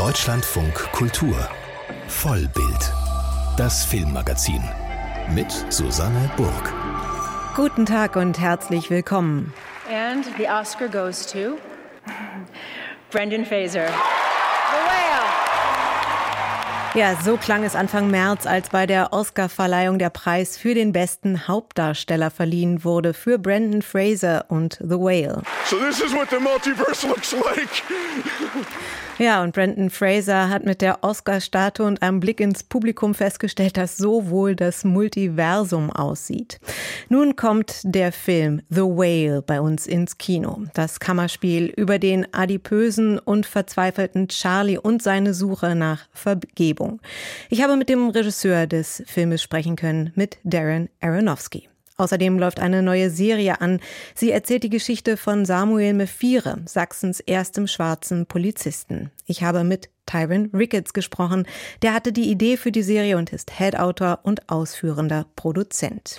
Deutschlandfunk Kultur Vollbild, das Filmmagazin mit Susanne Burg. Guten Tag und herzlich willkommen. And the Oscar goes to Brendan Fraser. The Whale. Ja, so klang es Anfang März, als bei der Oscarverleihung der Preis für den besten Hauptdarsteller verliehen wurde für Brendan Fraser und The Whale. So this is what the multiverse looks like. Ja, und Brendan Fraser hat mit der Oscar-Statue und einem Blick ins Publikum festgestellt, dass so wohl das Multiversum aussieht. Nun kommt der Film The Whale bei uns ins Kino. Das Kammerspiel über den adipösen und verzweifelten Charlie und seine Suche nach Vergebung. Ich habe mit dem Regisseur des Filmes sprechen können, mit Darren Aronofsky. Außerdem läuft eine neue Serie an. Sie erzählt die Geschichte von Samuel Mephire, Sachsens erstem schwarzen Polizisten. Ich habe mit Tyron Ricketts gesprochen. Der hatte die Idee für die Serie und ist Head-Autor und ausführender Produzent.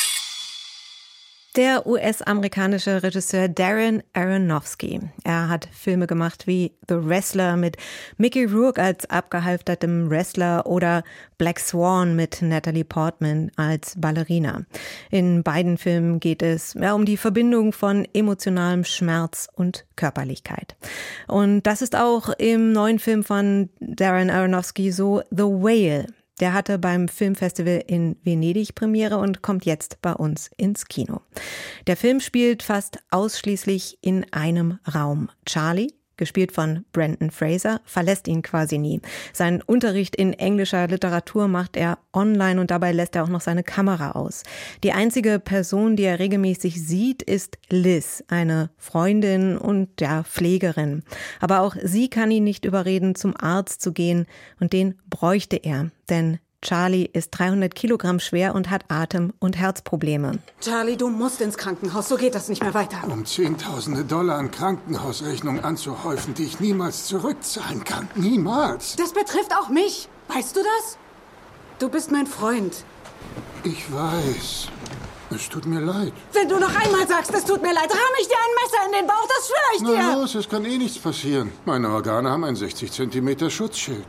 Der US-amerikanische Regisseur Darren Aronofsky. Er hat Filme gemacht wie The Wrestler mit Mickey Rourke als abgehalftertem Wrestler oder Black Swan mit Natalie Portman als Ballerina. In beiden Filmen geht es um die Verbindung von emotionalem Schmerz und Körperlichkeit. Und das ist auch im neuen Film von Darren Aronofsky so, The Whale. Der hatte beim Filmfestival in Venedig Premiere und kommt jetzt bei uns ins Kino. Der Film spielt fast ausschließlich in einem Raum. Charlie, gespielt von Brendan Fraser, verlässt ihn quasi nie. Seinen Unterricht in englischer Literatur macht er online und dabei lässt er auch noch seine Kamera aus. Die einzige Person, die er regelmäßig sieht, ist Liz, eine Freundin und Pflegerin. Aber auch sie kann ihn nicht überreden, zum Arzt zu gehen, und den bräuchte er, denn Charlie ist 300 Kilogramm schwer und hat Atem- und Herzprobleme. Charlie, du musst ins Krankenhaus, so geht das nicht mehr weiter. Um Zehntausende Dollar an Krankenhausrechnungen anzuhäufen, die ich niemals zurückzahlen kann. Niemals. Das betrifft auch mich. Weißt du das? Du bist mein Freund. Ich weiß. Es tut mir leid. Wenn du noch einmal sagst, es tut mir leid, ramm ich dir ein Messer in den Bauch, das schwöre ich dir. Na los, es kann eh nichts passieren. Meine Organe haben ein 60 Zentimeter Schutzschild.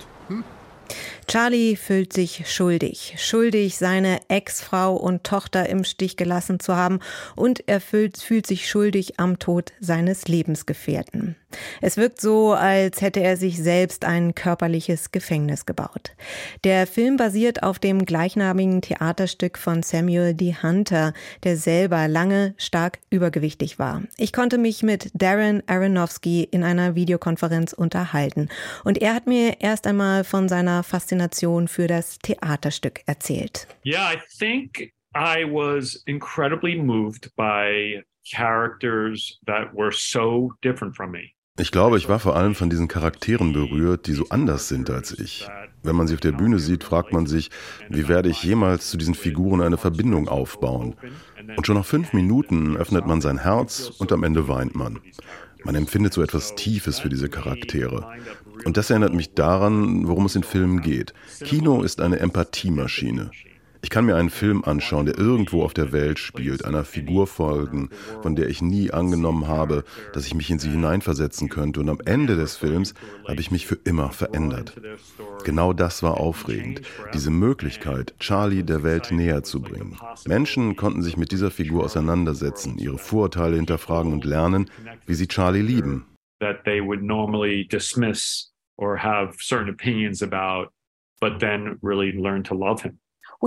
Charlie fühlt sich schuldig, seine Ex-Frau und Tochter im Stich gelassen zu haben, und er fühlt sich schuldig am Tod seines Lebensgefährten. Es wirkt so, als hätte er sich selbst ein körperliches Gefängnis gebaut. Der Film basiert auf dem gleichnamigen Theaterstück von Samuel D. Hunter, der selber lange stark übergewichtig war. Ich konnte mich mit Darren Aronofsky in einer Videokonferenz unterhalten, und er hat mir erst einmal von seiner Faszination für das Theaterstück erzählt. Yeah, I think I was incredibly moved by characters that were so different from me. Ich glaube, ich war vor allem von diesen Charakteren berührt, die so anders sind als ich. Wenn man sie auf der Bühne sieht, fragt man sich, wie werde ich jemals zu diesen Figuren eine Verbindung aufbauen? Und schon nach 5 Minuten öffnet man sein Herz und am Ende weint man. Man empfindet so etwas Tiefes für diese Charaktere. Und das erinnert mich daran, worum es in Filmen geht. Kino ist eine Empathiemaschine. Ich kann mir einen Film anschauen, der irgendwo auf der Welt spielt, einer Figur folgen, von der ich nie angenommen habe, dass ich mich in sie hineinversetzen könnte. Und am Ende des Films habe ich mich für immer verändert. Genau das war aufregend, diese Möglichkeit, Charlie der Welt näher zu bringen. Menschen konnten sich mit dieser Figur auseinandersetzen, ihre Vorurteile hinterfragen und lernen, wie sie Charlie lieben. That they would normally dismiss or have certain opinions about, but then really learn to love him.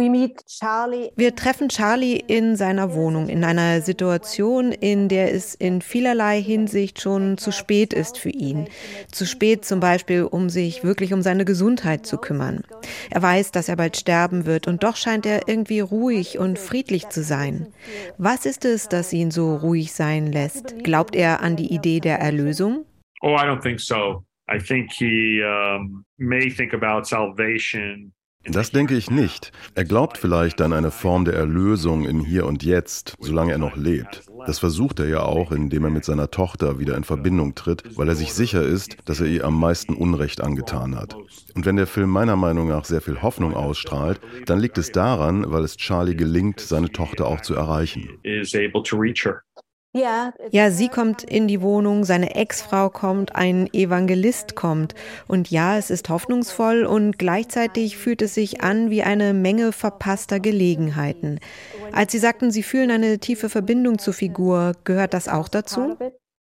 Wir treffen Charlie in seiner Wohnung, in einer Situation, in der es in vielerlei Hinsicht schon zu spät ist für ihn. Zu spät zum Beispiel, um sich wirklich um seine Gesundheit zu kümmern. Er weiß, dass er bald sterben wird, und doch scheint er irgendwie ruhig und friedlich zu sein. Was ist es, das ihn so ruhig sein lässt? Glaubt er an die Idee der Erlösung? Oh, I don't think so. I think he may think about salvation. Das denke ich nicht. Er glaubt vielleicht an eine Form der Erlösung im Hier und Jetzt, solange er noch lebt. Das versucht er ja auch, indem er mit seiner Tochter wieder in Verbindung tritt, weil er sich sicher ist, dass er ihr am meisten Unrecht angetan hat. Und wenn der Film meiner Meinung nach sehr viel Hoffnung ausstrahlt, dann liegt es daran, weil es Charlie gelingt, seine Tochter auch zu erreichen. Ja, sie kommt in die Wohnung, seine Ex-Frau kommt, ein Evangelist kommt. Und ja, es ist hoffnungsvoll und gleichzeitig fühlt es sich an wie eine Menge verpasster Gelegenheiten. Als Sie sagten, Sie fühlen eine tiefe Verbindung zur Figur, gehört das auch dazu?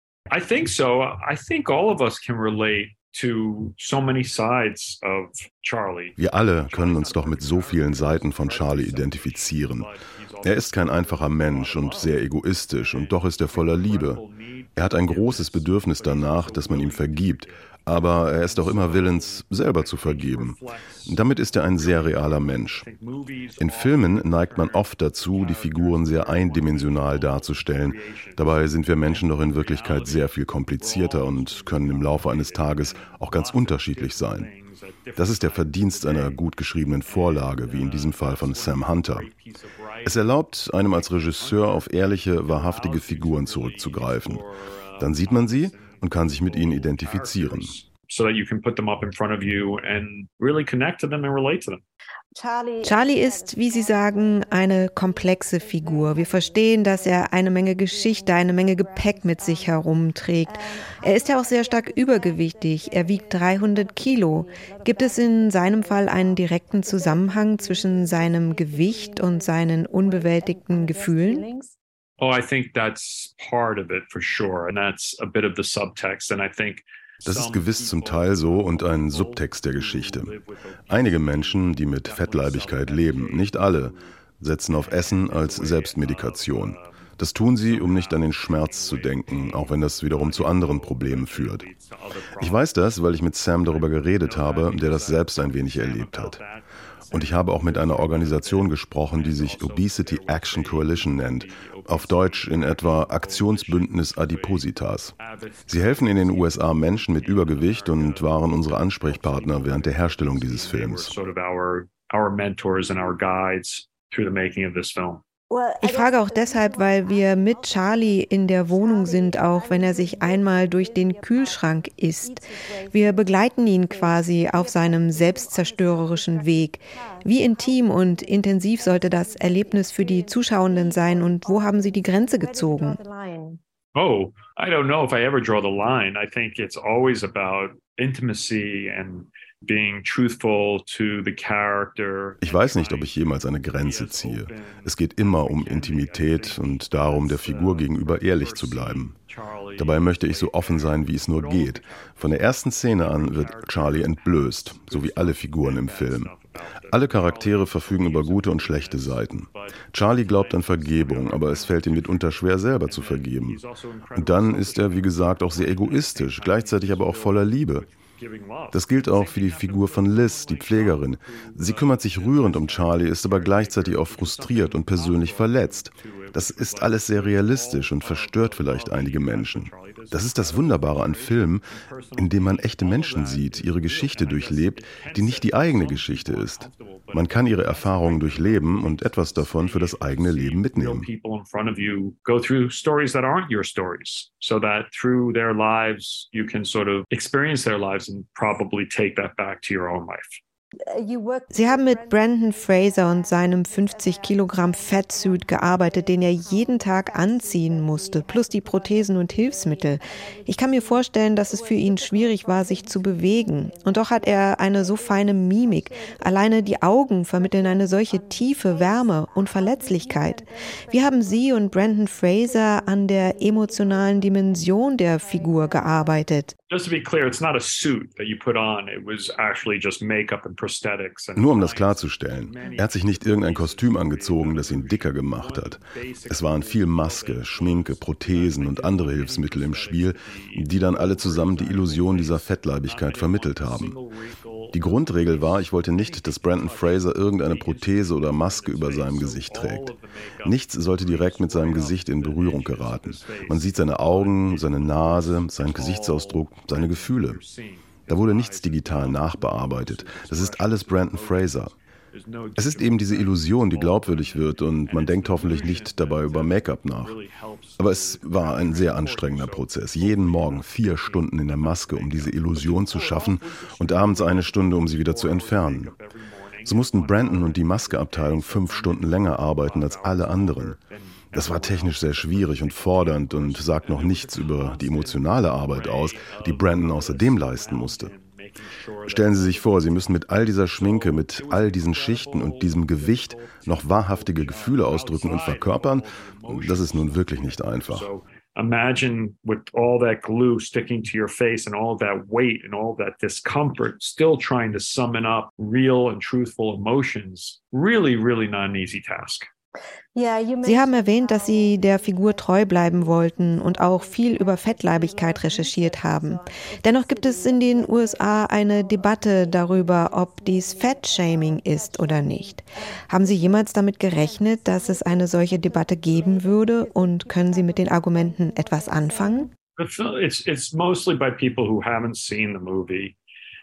I think so. I think all of us can relate to so many sides of Charlie. Wir alle können uns doch mit so vielen Seiten von Charlie identifizieren. Er ist kein einfacher Mensch und sehr egoistisch und doch ist er voller Liebe. Er hat ein großes Bedürfnis danach, dass man ihm vergibt, aber er ist auch immer willens, selber zu vergeben. Damit ist er ein sehr realer Mensch. In Filmen neigt man oft dazu, die Figuren sehr eindimensional darzustellen. Dabei sind wir Menschen doch in Wirklichkeit sehr viel komplizierter und können im Laufe eines Tages auch ganz unterschiedlich sein. Das ist der Verdienst einer gut geschriebenen Vorlage, wie in diesem Fall von Sam Hunter. Es erlaubt einem als Regisseur auf ehrliche, wahrhaftige Figuren zurückzugreifen. Dann sieht man sie und kann sich mit ihnen identifizieren. So that you can put them up in front of you and really connect to them and relate to them. Charlie ist, wie Sie sagen, eine komplexe Figur. Wir verstehen, dass er eine Menge Geschichte, eine Menge Gepäck mit sich herumträgt. Er ist ja auch sehr stark übergewichtig. Er wiegt 300 Kilo. Gibt es in seinem Fall einen direkten Zusammenhang zwischen seinem Gewicht und seinen unbewältigten Gefühlen? Oh, I think that's part of it for sure. And that's a bit of the subtext. And I think das ist gewiss zum Teil so und ein Subtext der Geschichte. Einige Menschen, die mit Fettleibigkeit leben, nicht alle, setzen auf Essen als Selbstmedikation. Das tun sie, um nicht an den Schmerz zu denken, auch wenn das wiederum zu anderen Problemen führt. Ich weiß das, weil ich mit Sam darüber geredet habe, der das selbst ein wenig erlebt hat. Und ich habe auch mit einer Organisation gesprochen, die sich Obesity Action Coalition nennt, auf Deutsch in etwa Aktionsbündnis Adipositas. Sie helfen in den USA Menschen mit Übergewicht und waren unsere Ansprechpartner während der Herstellung dieses Films. Ich frage auch deshalb, weil wir mit Charlie in der Wohnung sind, auch wenn er sich einmal durch den Kühlschrank isst. Wir begleiten ihn quasi auf seinem selbstzerstörerischen Weg. Wie intim und intensiv sollte das Erlebnis für die Zuschauenden sein und wo haben Sie die Grenze gezogen? Oh, I don't know if I ever draw the line. I think it's always about intimacy and being truthful to the character. Ich weiß nicht, ob ich jemals eine Grenze ziehe. Es geht immer um Intimität und darum, der Figur gegenüber ehrlich zu bleiben. Dabei möchte ich so offen sein, wie es nur geht. Von der ersten Szene an wird Charlie entblößt, so wie alle Figuren im Film. Alle Charaktere verfügen über gute und schlechte Seiten. Charlie glaubt an Vergebung, aber es fällt ihm mitunter schwer, selber zu vergeben. Und dann ist er, wie gesagt, auch sehr egoistisch, gleichzeitig aber auch voller Liebe. Das gilt auch für die Figur von Liz, die Pflegerin. Sie kümmert sich rührend um Charlie, ist aber gleichzeitig auch frustriert und persönlich verletzt. Das ist alles sehr realistisch und verstört vielleicht einige Menschen. Das ist das Wunderbare an Filmen, in dem man echte Menschen sieht, ihre Geschichte durchlebt, die nicht die eigene Geschichte ist. Man kann ihre Erfahrungen durchleben und etwas davon für das eigene Leben mitnehmen. So that through their lives you can sort of experience their lives and probably take that back to your own life. Sie haben mit Brendan Fraser und seinem 50 Kilogramm Fatsuit gearbeitet, den er jeden Tag anziehen musste, plus die Prothesen und Hilfsmittel. Ich kann mir vorstellen, dass es für ihn schwierig war, sich zu bewegen. Und doch hat er eine so feine Mimik. Alleine die Augen vermitteln eine solche Tiefe, Wärme und Verletzlichkeit. Wie haben Sie und Brendan Fraser an der emotionalen Dimension der Figur gearbeitet? Just to be clear, it's not a suit that you put on. It was actually just makeup and prosthetics. Nur um das klarzustellen, er hat sich nicht irgendein Kostüm angezogen, das ihn dicker gemacht hat. Es waren viel Maske, Schminke, Prothesen und andere Hilfsmittel im Spiel, die dann alle zusammen die Illusion dieser Fettleibigkeit vermittelt haben. Die Grundregel war, ich wollte nicht, dass Brendan Fraser irgendeine Prothese oder Maske über seinem Gesicht trägt. Nichts sollte direkt mit seinem Gesicht in Berührung geraten. Man sieht seine Augen, seine Nase, seinen Gesichtsausdruck, seine Gefühle. Da wurde nichts digital nachbearbeitet. Das ist alles Brendan Fraser. Es ist eben diese Illusion, die glaubwürdig wird und man denkt hoffentlich nicht dabei über Make-up nach. Aber es war ein sehr anstrengender Prozess. Jeden Morgen 4 Stunden in der Maske, um diese Illusion zu schaffen und abends 1 Stunde, um sie wieder zu entfernen. So mussten Brendan und die Maskeabteilung 5 Stunden länger arbeiten als alle anderen. Das war technisch sehr schwierig und fordernd und sagt noch nichts über die emotionale Arbeit aus, die Brandon außerdem leisten musste. Stellen Sie sich vor, Sie müssen mit all dieser Schminke, mit all diesen Schichten und diesem Gewicht noch wahrhaftige Gefühle ausdrücken und verkörpern. Das ist nun wirklich nicht einfach. Imagine with all that glue sticking to your face and all that weight and all that discomfort, still trying to summon up real and truthful emotions. Really, really not an easy task. Sie haben erwähnt, dass Sie der Figur treu bleiben wollten und auch viel über Fettleibigkeit recherchiert haben. Dennoch gibt es in den USA eine Debatte darüber, ob dies Fat-Shaming ist oder nicht. Haben Sie jemals damit gerechnet, dass es eine solche Debatte geben würde, und können Sie mit den Argumenten etwas anfangen? It's mostly by people who haven't seen the movie,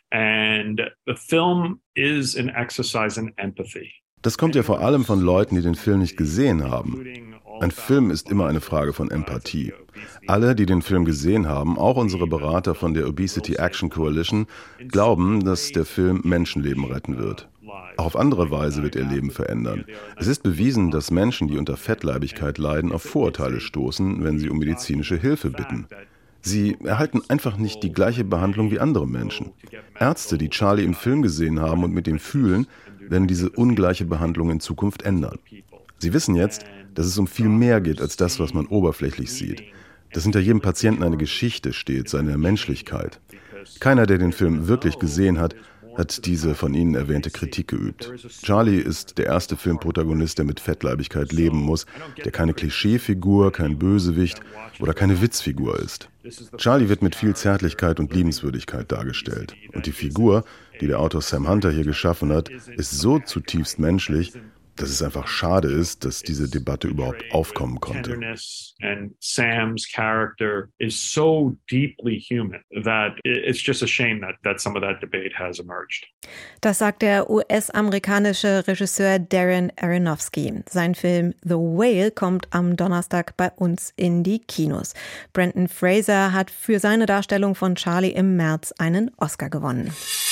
and the film is an exercise in empathy. Das kommt ja vor allem von Leuten, die den Film nicht gesehen haben. Ein Film ist immer eine Frage von Empathie. Alle, die den Film gesehen haben, auch unsere Berater von der Obesity Action Coalition, glauben, dass der Film Menschenleben retten wird. Auch auf andere Weise wird ihr Leben verändern. Es ist bewiesen, dass Menschen, die unter Fettleibigkeit leiden, auf Vorurteile stoßen, wenn sie um medizinische Hilfe bitten. Sie erhalten einfach nicht die gleiche Behandlung wie andere Menschen. Ärzte, die Charlie im Film gesehen haben und mit ihm fühlen, werden diese ungleiche Behandlung in Zukunft ändern. Sie wissen jetzt, dass es um viel mehr geht als das, was man oberflächlich sieht. Dass hinter jedem Patienten eine Geschichte steht, seine Menschlichkeit. Keiner, der den Film wirklich gesehen hat, hat diese von Ihnen erwähnte Kritik geübt. Charlie ist der erste Filmprotagonist, der mit Fettleibigkeit leben muss, der keine Klischeefigur, kein Bösewicht oder keine Witzfigur ist. Charlie wird mit viel Zärtlichkeit und Liebenswürdigkeit dargestellt. Und die Figur, die der Autor Sam Hunter hier geschaffen hat, ist so zutiefst menschlich, dass es einfach schade ist, dass diese Debatte überhaupt aufkommen konnte. And Sam's character is so deeply human that it's just a shame that some of that debate has emerged. Das sagt der US-amerikanische Regisseur Darren Aronofsky. Sein Film The Whale kommt am Donnerstag bei uns in die Kinos. Brendan Fraser hat für seine Darstellung von Charlie im März einen Oscar gewonnen.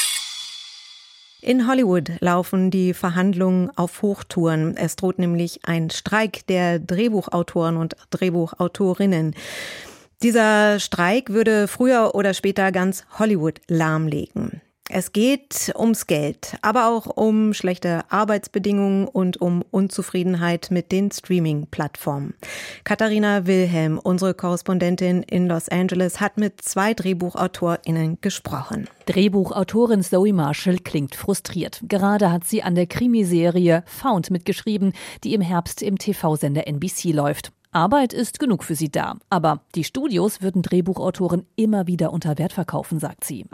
In Hollywood laufen die Verhandlungen auf Hochtouren. Es droht nämlich ein Streik der Drehbuchautoren und Drehbuchautorinnen. Dieser Streik würde früher oder später ganz Hollywood lahmlegen. Es geht ums Geld, aber auch um schlechte Arbeitsbedingungen und um Unzufriedenheit mit den Streaming-Plattformen. Katharina Wilhelm, unsere Korrespondentin in Los Angeles, hat mit 2 DrehbuchautorInnen gesprochen. Drehbuchautorin Zoe Marshall klingt frustriert. Gerade hat sie an der Krimiserie Found mitgeschrieben, die im Herbst im TV-Sender NBC läuft. Arbeit ist genug für sie da. Aber die Studios würden Drehbuchautoren immer wieder unter Wert verkaufen, sagt sie.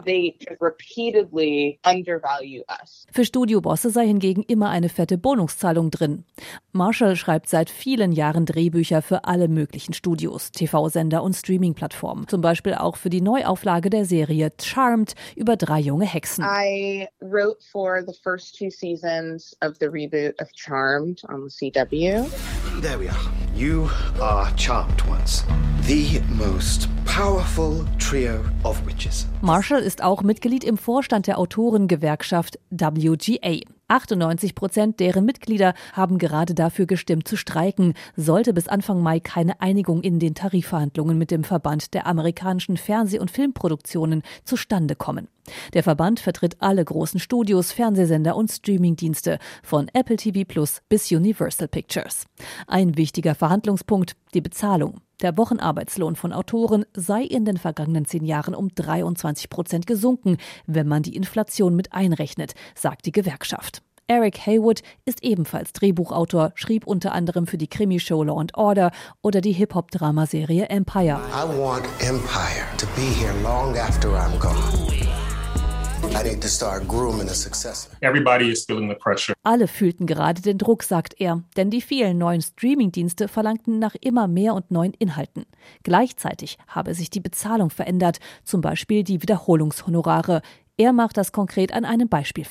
Für Studiobosse sei hingegen immer eine fette Bonuszahlung drin. Marshall schreibt seit vielen Jahren Drehbücher für alle möglichen Studios, TV-Sender und Streaming-Plattformen. Zum Beispiel auch für die Neuauflage der Serie Charmed über 3 junge Hexen. I wrote for the first 2 seasons of the reboot of Charmed on the CW. There we are. You are Charmed ones. The most powerful trio of witches. Marshall ist auch Mitglied im Vorstand der Autorengewerkschaft WGA. 98% deren Mitglieder haben gerade dafür gestimmt zu streiken, sollte bis Anfang Mai keine Einigung in den Tarifverhandlungen mit dem Verband der amerikanischen Fernseh- und Filmproduktionen zustande kommen. Der Verband vertritt alle großen Studios, Fernsehsender und Streamingdienste, von Apple TV Plus bis Universal Pictures. Ein wichtiger Verhandlungspunkt, die Bezahlung. Der Wochenarbeitslohn von Autoren sei in den vergangenen 10 Jahren um 23% gesunken, wenn man die Inflation mit einrechnet, sagt die Gewerkschaft. Eric Haywood ist ebenfalls Drehbuchautor, schrieb unter anderem für die Krimishow Law & Order oder die Hip-Hop-Dramaserie Empire. I want Empire to be here long after I'm gone. I need to start grooming a successor. Everybody is feeling the pressure. Alle fühlten gerade den Druck, sagt er, denn die vielen neuen Streamingdienste verlangten nach immer mehr und neuen Inhalten. Gleichzeitig habe sich die Bezahlung verändert, zum Beispiel die Wiederholungshonorare. Er macht das konkret an einem Beispiel fest.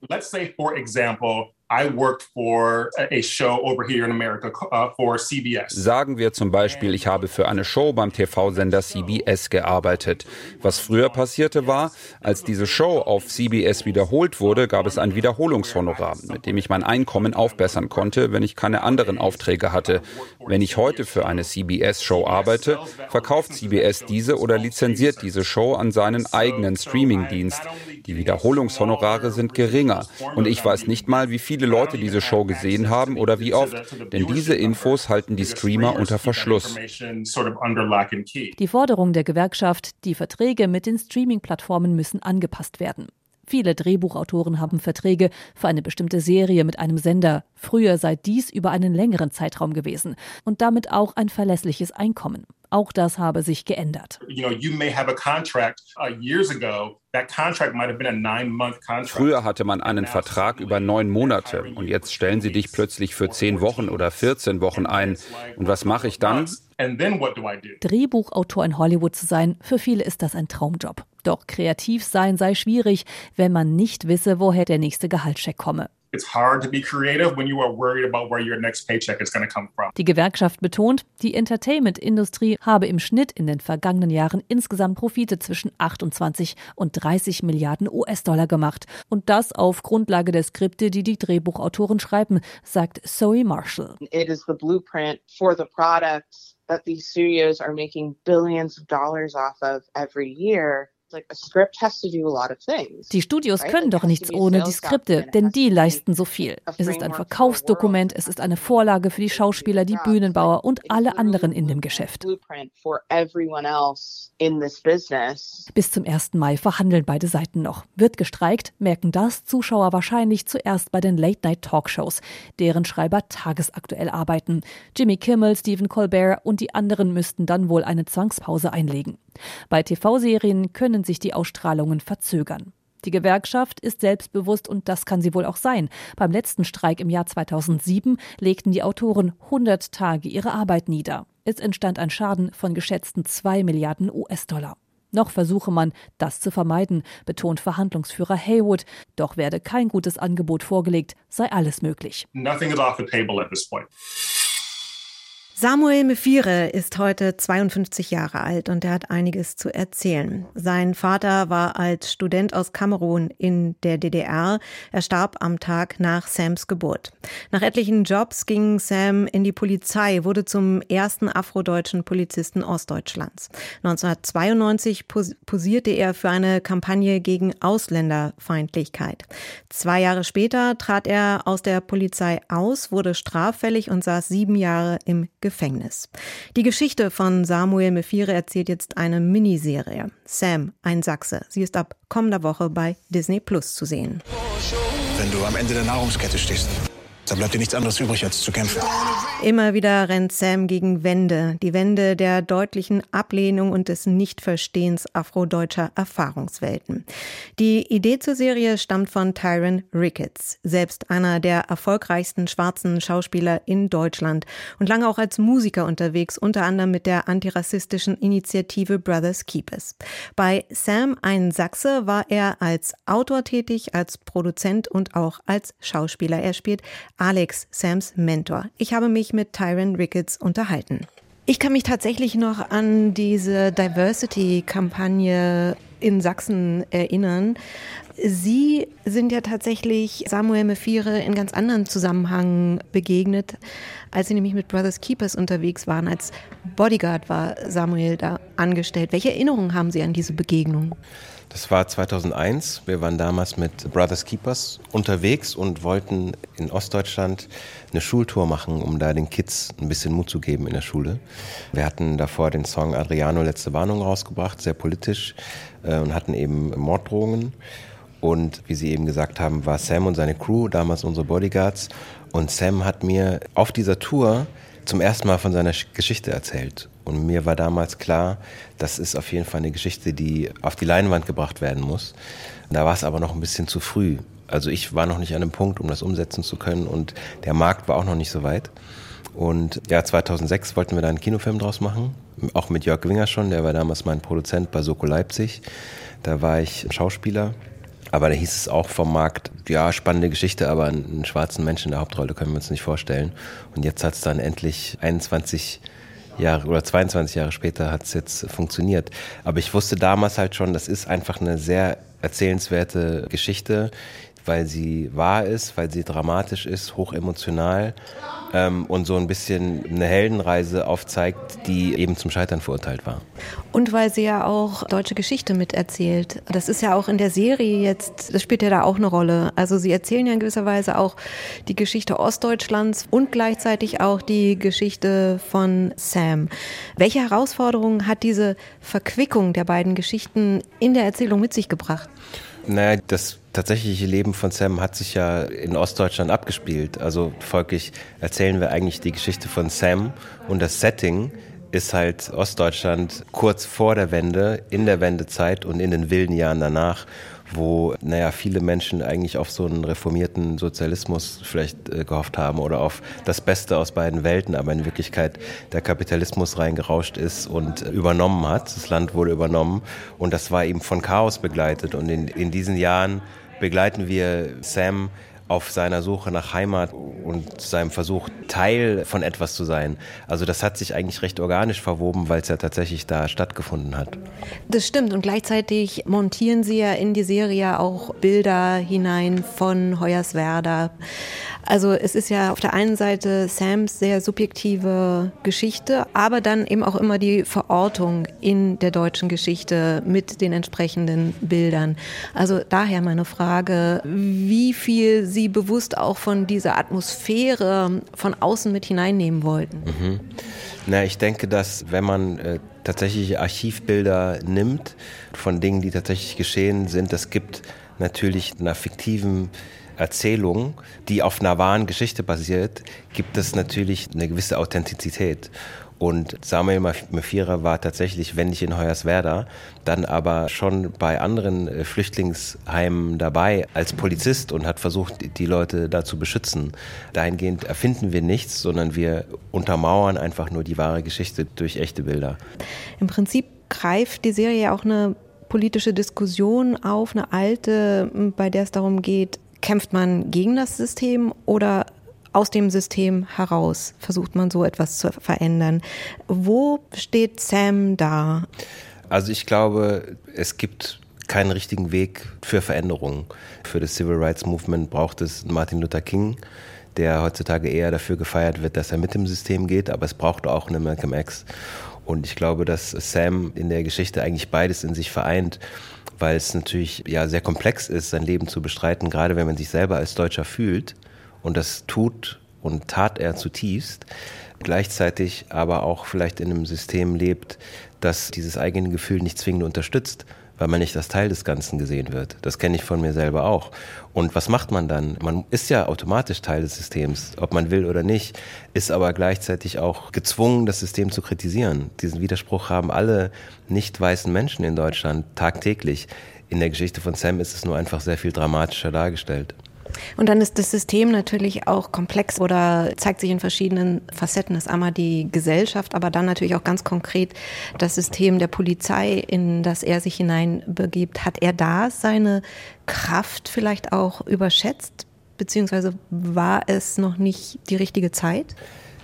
Let's say, for example, I worked for a show over here in America for CBS. Sagen wir zum Beispiel, ich habe für eine Show beim TV-Sender CBS gearbeitet. Was früher passierte war, als diese Show auf CBS wiederholt wurde, gab es ein Wiederholungshonorar, mit dem ich mein Einkommen aufbessern konnte, wenn ich keine anderen Aufträge hatte. Wenn ich heute für eine CBS-Show arbeite, verkauft CBS diese oder lizenziert diese Show an seinen eigenen Streaming-Dienst. Die Wiederholungshonorare sind geringer und ich weiß nicht mal, wie viele Leute diese Show gesehen haben oder wie oft, denn diese Infos halten die Streamer unter Verschluss. Die Forderung der Gewerkschaft, die Verträge mit den Streaming-Plattformen müssen angepasst werden. Viele Drehbuchautoren haben Verträge für eine bestimmte Serie mit einem Sender. Früher sei dies über einen längeren Zeitraum gewesen und damit auch ein verlässliches Einkommen. Auch das habe sich geändert. Früher hatte man einen Vertrag über 9 Monate und jetzt stellen sie dich plötzlich für 10 Wochen oder 14 Wochen ein. Und was mache ich dann? Drehbuchautor in Hollywood zu sein, für viele ist das ein Traumjob. Doch kreativ sein sei schwierig, wenn man nicht wisse, woher der nächste Gehaltscheck komme. Die Gewerkschaft betont, die Entertainment-Industrie habe im Schnitt in den vergangenen Jahren insgesamt Profite zwischen 28 und 30 Milliarden US-Dollar gemacht. Und das auf Grundlage der Skripte, die die Drehbuchautoren schreiben, sagt Zoe Marshall. It is the blueprint for the products that these studios are making billions of dollars off of every year. Die Studios können doch nichts ohne die Skripte, denn die leisten so viel. Es ist ein Verkaufsdokument, es ist eine Vorlage für die Schauspieler, die Bühnenbauer und alle anderen in dem Geschäft. Bis zum 1. Mai verhandeln beide Seiten noch. Wird gestreikt, merken das Zuschauer wahrscheinlich zuerst bei den Late-Night-Talkshows, deren Schreiber tagesaktuell arbeiten. Jimmy Kimmel, Stephen Colbert und die anderen müssten dann wohl eine Zwangspause einlegen. Bei TV-Serien können sich die Ausstrahlungen verzögern. Die Gewerkschaft ist selbstbewusst und das kann sie wohl auch sein. Beim letzten Streik im Jahr 2007 legten die Autoren 100 Tage ihre Arbeit nieder. Es entstand ein Schaden von geschätzten 2 Milliarden US-Dollar. Noch versuche man, das zu vermeiden, betont Verhandlungsführer Haywood. Doch werde kein gutes Angebot vorgelegt, sei alles möglich. Nothing is off the table at this point. Samuel Mefire ist heute 52 Jahre alt und er hat einiges zu erzählen. Sein Vater war als Student aus Kamerun in der DDR. Er starb am Tag nach Sams Geburt. Nach etlichen Jobs ging Sam in die Polizei, wurde zum ersten afrodeutschen Polizisten Ostdeutschlands. 1992 posierte er für eine Kampagne gegen Ausländerfeindlichkeit. 2 Jahre später trat er aus der Polizei aus, wurde straffällig und saß 7 Jahre im Gefängnis. Die Geschichte von Samuel Mefire erzählt jetzt eine Miniserie. Sam, ein Sachse. Sie ist ab kommender Woche bei Disney Plus zu sehen. Wenn du am Ende der Nahrungskette stehst, dann bleibt dir nichts anderes übrig, als zu kämpfen. Immer wieder rennt Sam gegen Wände. Die Wände der deutlichen Ablehnung und des Nichtverstehens afrodeutscher Erfahrungswelten. Die Idee zur Serie stammt von Tyron Ricketts, selbst einer der erfolgreichsten schwarzen Schauspieler in Deutschland und lange auch als Musiker unterwegs, unter anderem mit der antirassistischen Initiative Brothers Keepers. Bei Sam, ein Sachse, war er als Autor tätig, als Produzent und auch als Schauspieler. Er spielt Alex, Sams Mentor. Ich habe mich mit Tyron Ricketts unterhalten. Ich kann mich tatsächlich noch an diese Diversity-Kampagne in Sachsen erinnern. Sie sind ja tatsächlich Samuel Mefire in ganz anderen Zusammenhang begegnet, als Sie nämlich mit Brothers Keepers unterwegs waren. Als Bodyguard war Samuel da angestellt. Welche Erinnerungen haben Sie an diese Begegnung? Das war 2001. Wir waren damals mit Brothers Keepers unterwegs und wollten in Ostdeutschland eine Schultour machen, um da den Kids ein bisschen Mut zu geben in der Schule. Wir hatten davor den Song Adriano, letzte Warnung rausgebracht, sehr politisch, und hatten eben Morddrohungen. Und wie Sie eben gesagt haben, war Sam und seine Crew damals unsere Bodyguards. Und Sam hat mir auf dieser Tour zum ersten Mal von seiner Geschichte erzählt. Und mir war damals klar, das ist auf jeden Fall eine Geschichte, die auf die Leinwand gebracht werden muss. Da war es aber noch ein bisschen zu früh. Also ich war noch nicht an dem Punkt, um das umsetzen zu können und der Markt war auch noch nicht so weit. Und ja, 2006 wollten wir da einen Kinofilm draus machen, auch mit Jörg Winger schon, der war damals mein Produzent bei Soko Leipzig. Da war ich Schauspieler Aber da hieß es auch vom Markt, ja, spannende Geschichte, aber einen schwarzen Menschen in der Hauptrolle können wir uns nicht vorstellen. Und jetzt hat es dann endlich 21 Jahre oder 22 Jahre später hat es jetzt funktioniert. Aber ich wusste damals halt schon, das ist einfach eine sehr erzählenswerte Geschichte, weil sie wahr ist, weil sie dramatisch ist, hochemotional und so ein bisschen eine Heldenreise aufzeigt, die eben zum Scheitern verurteilt war. Und weil sie ja auch deutsche Geschichte miterzählt. Das ist ja auch in der Serie jetzt, das spielt ja da auch eine Rolle. Also sie erzählen ja in gewisser Weise auch die Geschichte Ostdeutschlands und gleichzeitig auch die Geschichte von Sam. Welche Herausforderungen hat diese Verquickung der beiden Geschichten in der Erzählung mit sich gebracht? Naja, das tatsächliche Leben von Sam hat sich ja in Ostdeutschland abgespielt. Also folglich erzählen wir eigentlich die Geschichte von Sam und das Setting ist halt Ostdeutschland kurz vor der Wende, in der Wendezeit und in den wilden Jahren danach, wo viele Menschen eigentlich auf so einen reformierten Sozialismus vielleicht gehofft haben oder auf das Beste aus beiden Welten, aber in Wirklichkeit der Kapitalismus reingerauscht ist und übernommen hat. Das Land wurde übernommen und das war eben von Chaos begleitet. Und in diesen Jahren begleiten wir Sam auf seiner Suche nach Heimat und seinem Versuch, Teil von etwas zu sein. Also das hat sich eigentlich recht organisch verwoben, weil es ja tatsächlich da stattgefunden hat. Das stimmt und gleichzeitig montieren sie ja in die Serie auch Bilder hinein von Hoyerswerda. Also es ist ja auf der einen Seite Sams sehr subjektive Geschichte, aber dann eben auch immer die Verortung in der deutschen Geschichte mit den entsprechenden Bildern. Also daher meine Frage, wie viel Sie bewusst auch von dieser Atmosphäre von außen mit hineinnehmen wollten? Ich denke, dass wenn man tatsächlich Archivbilder nimmt von Dingen, die tatsächlich geschehen sind, das gibt natürlich einer fiktiven Erzählung, die auf einer wahren Geschichte basiert, gibt es natürlich eine gewisse Authentizität. Und Samuel Mefira war tatsächlich, wenn nicht in Hoyerswerda, dann aber schon bei anderen Flüchtlingsheimen dabei als Polizist und hat versucht, die Leute da zu beschützen. Dahingehend erfinden wir nichts, sondern wir untermauern einfach nur die wahre Geschichte durch echte Bilder. Im Prinzip greift die Serie ja auch eine politische Diskussion auf, eine alte, bei der es darum geht, kämpft man gegen das System oder aus dem System heraus versucht man so etwas zu verändern? Wo steht Sam da? Also ich glaube, es gibt keinen richtigen Weg für Veränderungen. Für das Civil Rights Movement braucht es Martin Luther King, der heutzutage eher dafür gefeiert wird, dass er mit dem System geht, aber es braucht auch einen Malcolm X. Und ich glaube, dass Sam in der Geschichte eigentlich beides in sich vereint, weil es natürlich sehr komplex ist, sein Leben zu bestreiten, gerade wenn man sich selber als Deutscher fühlt. Und das tut und tat er zutiefst. Gleichzeitig aber auch vielleicht in einem System lebt, das dieses eigene Gefühl nicht zwingend unterstützt, weil man nicht als Teil des Ganzen gesehen wird. Das kenne ich von mir selber auch. Und was macht man dann? Man ist ja automatisch Teil des Systems, ob man will oder nicht, ist aber gleichzeitig auch gezwungen, das System zu kritisieren. Diesen Widerspruch haben alle nicht weißen Menschen in Deutschland tagtäglich. In der Geschichte von Sam ist es nur einfach sehr viel dramatischer dargestellt. Und dann ist das System natürlich auch komplex oder zeigt sich in verschiedenen Facetten. Das ist einmal die Gesellschaft, aber dann natürlich auch ganz konkret das System der Polizei, in das er sich hineinbegibt. Hat er da seine Kraft vielleicht auch überschätzt? Beziehungsweise war es noch nicht die richtige Zeit?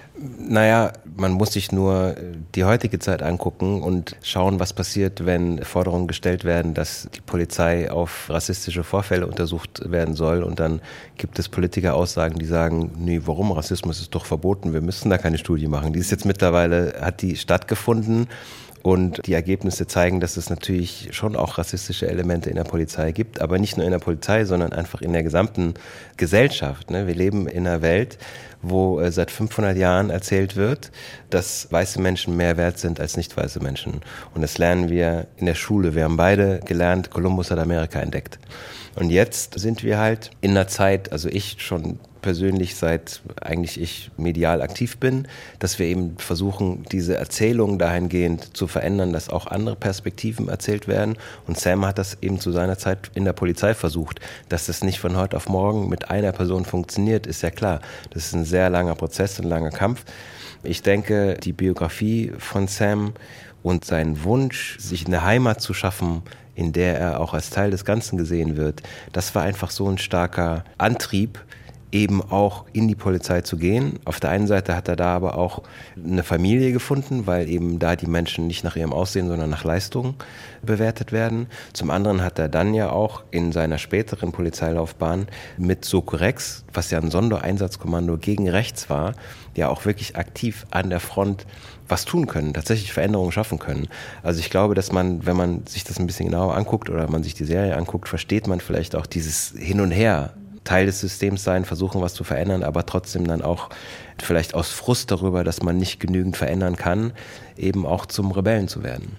Man muss sich nur die heutige Zeit angucken und schauen, was passiert, wenn Forderungen gestellt werden, dass die Polizei auf rassistische Vorfälle untersucht werden soll. Und dann gibt es Politikeraussagen, die sagen, nee, warum? Rassismus ist doch verboten, wir müssen da keine Studie machen. Die ist jetzt mittlerweile, hat die stattgefunden. Und die Ergebnisse zeigen, dass es natürlich schon auch rassistische Elemente in der Polizei gibt, aber nicht nur in der Polizei, sondern einfach in der gesamten Gesellschaft. Wir leben in einer Welt, wo seit 500 Jahren erzählt wird, dass weiße Menschen mehr wert sind als nicht weiße Menschen. Und das lernen wir in der Schule. Wir haben beide gelernt, Kolumbus hat Amerika entdeckt. Und jetzt sind wir halt in einer Zeit, also ich schon persönlich seit eigentlich ich medial aktiv bin, dass wir eben versuchen, diese Erzählung dahingehend zu verändern, dass auch andere Perspektiven erzählt werden. Und Sam hat das eben zu seiner Zeit in der Polizei versucht. Dass das nicht von heute auf morgen mit einer Person funktioniert, ist ja klar. Das ist ein sehr langer Prozess, ein langer Kampf. Ich denke, die Biografie von Sam und sein Wunsch, sich eine Heimat zu schaffen in der er auch als Teil des Ganzen gesehen wird, das war einfach so ein starker Antrieb, eben auch in die Polizei zu gehen. Auf der einen Seite hat er da aber auch eine Familie gefunden, weil eben da die Menschen nicht nach ihrem Aussehen, sondern nach Leistung bewertet werden. Zum anderen hat er dann ja auch in seiner späteren Polizeilaufbahn mit Soko Rex, was ja ein Sondereinsatzkommando gegen rechts war, ja auch wirklich aktiv an der Front was tun können, tatsächlich Veränderungen schaffen können. Also ich glaube, dass man, wenn man sich das ein bisschen genauer anguckt oder man sich die Serie anguckt, versteht man vielleicht auch dieses Hin und Her, Teil des Systems sein, versuchen was zu verändern, aber trotzdem dann auch vielleicht aus Frust darüber, dass man nicht genügend verändern kann, eben auch zum Rebellen zu werden.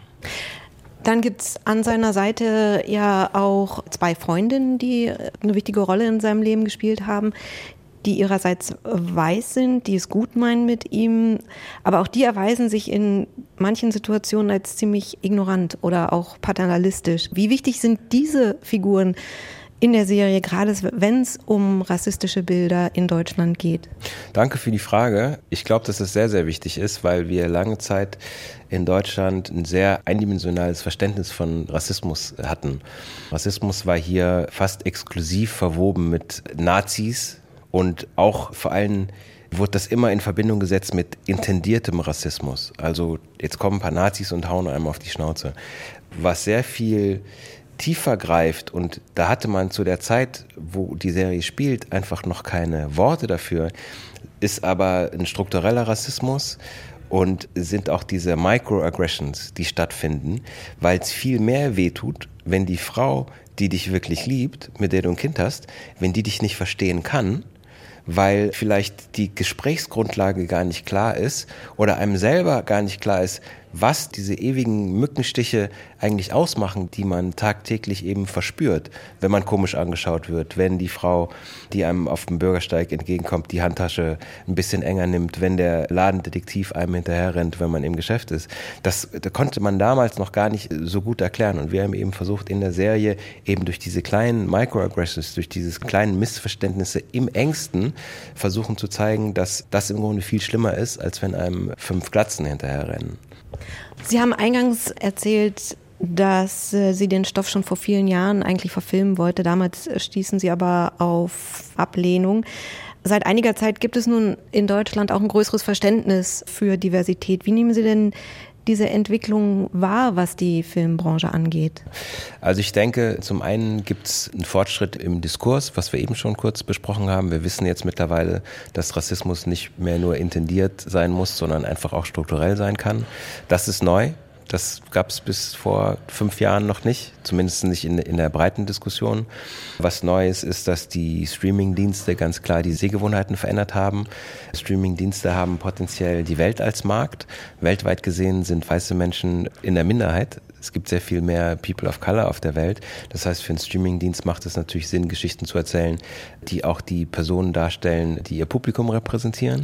Dann gibt es an seiner Seite ja auch 2 Freundinnen, die eine wichtige Rolle in seinem Leben gespielt haben, die ihrerseits weiß sind, die es gut meinen mit ihm, aber auch die erweisen sich in manchen Situationen als ziemlich ignorant oder auch paternalistisch. Wie wichtig sind diese Figuren in der Serie, gerade wenn es um rassistische Bilder in Deutschland geht? Danke für die Frage. Ich glaube, dass es sehr, sehr wichtig ist, weil wir lange Zeit in Deutschland ein sehr eindimensionales Verständnis von Rassismus hatten. Rassismus war hier fast exklusiv verwoben mit Nazis und auch vor allem wurde das immer in Verbindung gesetzt mit intendiertem Rassismus. Also jetzt kommen ein paar Nazis und hauen einem auf die Schnauze. Was sehr viel tiefer greift, und da hatte man zu der Zeit, wo die Serie spielt, einfach noch keine Worte dafür, ist aber ein struktureller Rassismus und sind auch diese Microaggressions, die stattfinden, weil es viel mehr wehtut, wenn die Frau, die dich wirklich liebt, mit der du ein Kind hast, wenn die dich nicht verstehen kann, weil vielleicht die Gesprächsgrundlage gar nicht klar ist oder einem selber gar nicht klar ist, was diese ewigen Mückenstiche eigentlich ausmachen, die man tagtäglich eben verspürt, wenn man komisch angeschaut wird, wenn die Frau, die einem auf dem Bürgersteig entgegenkommt, die Handtasche ein bisschen enger nimmt, wenn der Ladendetektiv einem hinterher rennt, wenn man im Geschäft ist. Das konnte man damals noch gar nicht so gut erklären, und wir haben eben versucht, in der Serie eben durch diese kleinen Microaggressions, durch diese kleinen Missverständnisse im Engsten versuchen zu zeigen, dass das im Grunde viel schlimmer ist, als wenn einem 5 Glatzen hinterher rennen. Sie haben eingangs erzählt, dass Sie den Stoff schon vor vielen Jahren eigentlich verfilmen wollte. Damals stießen Sie aber auf Ablehnung. Seit einiger Zeit gibt es nun in Deutschland auch ein größeres Verständnis für Diversität. Wie nehmen Sie denn diese Entwicklung wahr, was die Filmbranche angeht? Also ich denke, zum einen gibt es einen Fortschritt im Diskurs, was wir eben schon kurz besprochen haben. Wir wissen jetzt mittlerweile, dass Rassismus nicht mehr nur intendiert sein muss, sondern einfach auch strukturell sein kann. Das ist neu. Das gab es bis vor 5 Jahren noch nicht, zumindest nicht in der breiten Diskussion. Was Neues ist, dass die Streaming-Dienste ganz klar die Sehgewohnheiten verändert haben. Streaming-Dienste haben potenziell die Welt als Markt. Weltweit gesehen sind weiße Menschen in der Minderheit. Es gibt sehr viel mehr People of Color auf der Welt. Das heißt, für einen Streaming-Dienst macht es natürlich Sinn, Geschichten zu erzählen, die auch die Personen darstellen, die ihr Publikum repräsentieren.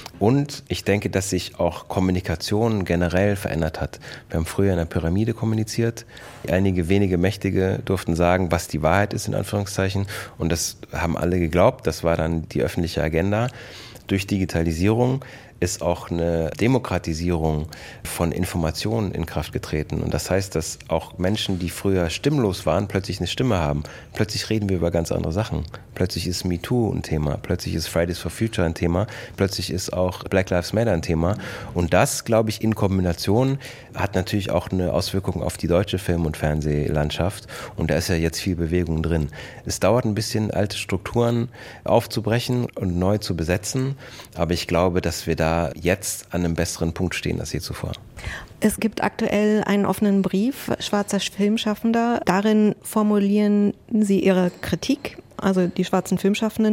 Und ich denke, dass sich auch Kommunikation generell verändert hat. Wir haben früher in der Pyramide kommuniziert. Einige wenige Mächtige durften sagen, was die Wahrheit ist, in Anführungszeichen. Und das haben alle geglaubt. Das war dann die öffentliche Agenda. Durch Digitalisierung ist auch eine Demokratisierung von Informationen in Kraft getreten. Und das heißt, dass auch Menschen, die früher stimmlos waren, plötzlich eine Stimme haben. Plötzlich reden wir über ganz andere Sachen. Plötzlich ist MeToo ein Thema. Plötzlich ist Fridays for Future ein Thema. Plötzlich ist auch Black Lives Matter ein Thema. Und das, glaube ich, in Kombination hat natürlich auch eine Auswirkung auf die deutsche Film- und Fernsehlandschaft. Und da ist ja jetzt viel Bewegung drin. Es dauert ein bisschen, alte Strukturen aufzubrechen und neu zu besetzen. Aber ich glaube, dass wir da jetzt an einem besseren Punkt stehen als je zuvor. Es gibt aktuell einen offenen Brief schwarzer Filmschaffender. Darin formulieren Sie Ihre Kritik, also die schwarzen Filmschaffenden,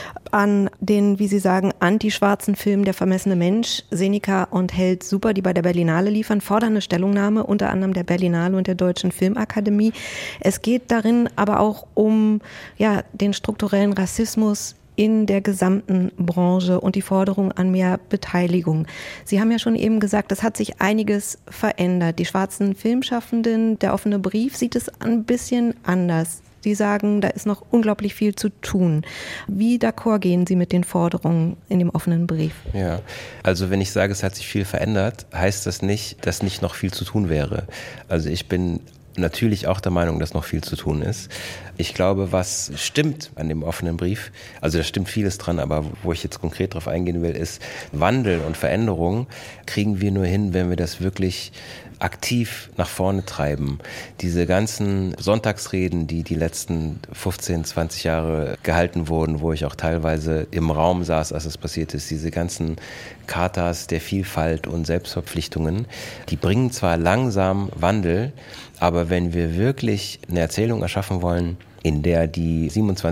an den, wie Sie sagen, anti-schwarzen Film Der vermessene Mensch, Seneca und Held Super, die bei der Berlinale liefern, fordern eine Stellungnahme, unter anderem der Berlinale und der Deutschen Filmakademie. Es geht darin aber auch um den strukturellen Rassismus in der gesamten Branche und die Forderung an mehr Beteiligung. Sie haben ja schon eben gesagt, es hat sich einiges verändert. Die schwarzen Filmschaffenden, der offene Brief sieht es ein bisschen anders. Sie sagen, da ist noch unglaublich viel zu tun. Wie d'accord gehen Sie mit den Forderungen in dem offenen Brief? Ja, also wenn ich sage, es hat sich viel verändert, heißt das nicht, dass nicht noch viel zu tun wäre. Also ich bin natürlich auch der Meinung, dass noch viel zu tun ist. Ich glaube, was stimmt an dem offenen Brief, also da stimmt vieles dran, aber wo ich jetzt konkret drauf eingehen will, ist, Wandel und Veränderung kriegen wir nur hin, wenn wir das wirklich aktiv nach vorne treiben. Diese ganzen Sonntagsreden, die die letzten 15, 20 Jahre gehalten wurden, wo ich auch teilweise im Raum saß, als es passiert ist, diese ganzen Chartas der Vielfalt und Selbstverpflichtungen, die bringen zwar langsam Wandel, aber wenn wir wirklich eine Erzählung erschaffen wollen, in der die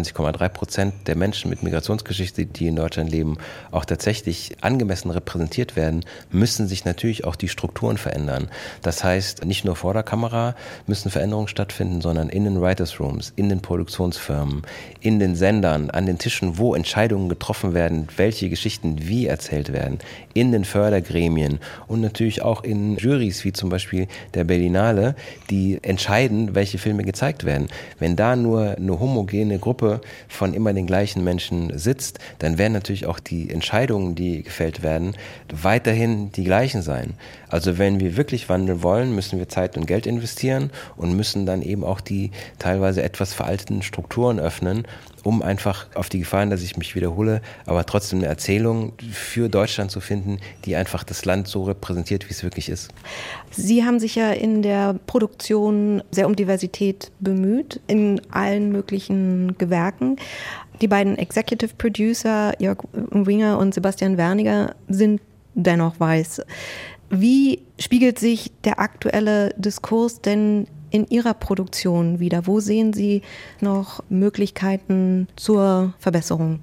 27,3% der Menschen mit Migrationsgeschichte, die in Deutschland leben, auch tatsächlich angemessen repräsentiert werden, müssen sich natürlich auch die Strukturen verändern. Das heißt, nicht nur vor der Kamera müssen Veränderungen stattfinden, sondern in den Writers' Rooms, in den Produktionsfirmen, in den Sendern, an den Tischen, wo Entscheidungen getroffen werden, welche Geschichten wie erzählt werden, in den Fördergremien und natürlich auch in Jurys, wie zum Beispiel der Berlinale, die entscheiden, welche Filme gezeigt werden. Wenn da nur eine homogene Gruppe von immer den gleichen Menschen sitzt, dann werden natürlich auch die Entscheidungen, die gefällt werden, weiterhin die gleichen sein. Also wenn wir wirklich wandeln wollen, müssen wir Zeit und Geld investieren und müssen dann eben auch die teilweise etwas veralteten Strukturen öffnen, um einfach auf die Gefahren, dass ich mich wiederhole, aber trotzdem eine Erzählung für Deutschland zu finden, die einfach das Land so repräsentiert, wie es wirklich ist. Sie haben sich ja in der Produktion sehr um Diversität bemüht, in allen möglichen Gewerken. Die beiden Executive Producer, Jörg Winger und Sebastian Werniger, sind dennoch weiß. Wie spiegelt sich der aktuelle Diskurs denn in Ihrer Produktion wieder? Wo sehen Sie noch Möglichkeiten zur Verbesserung?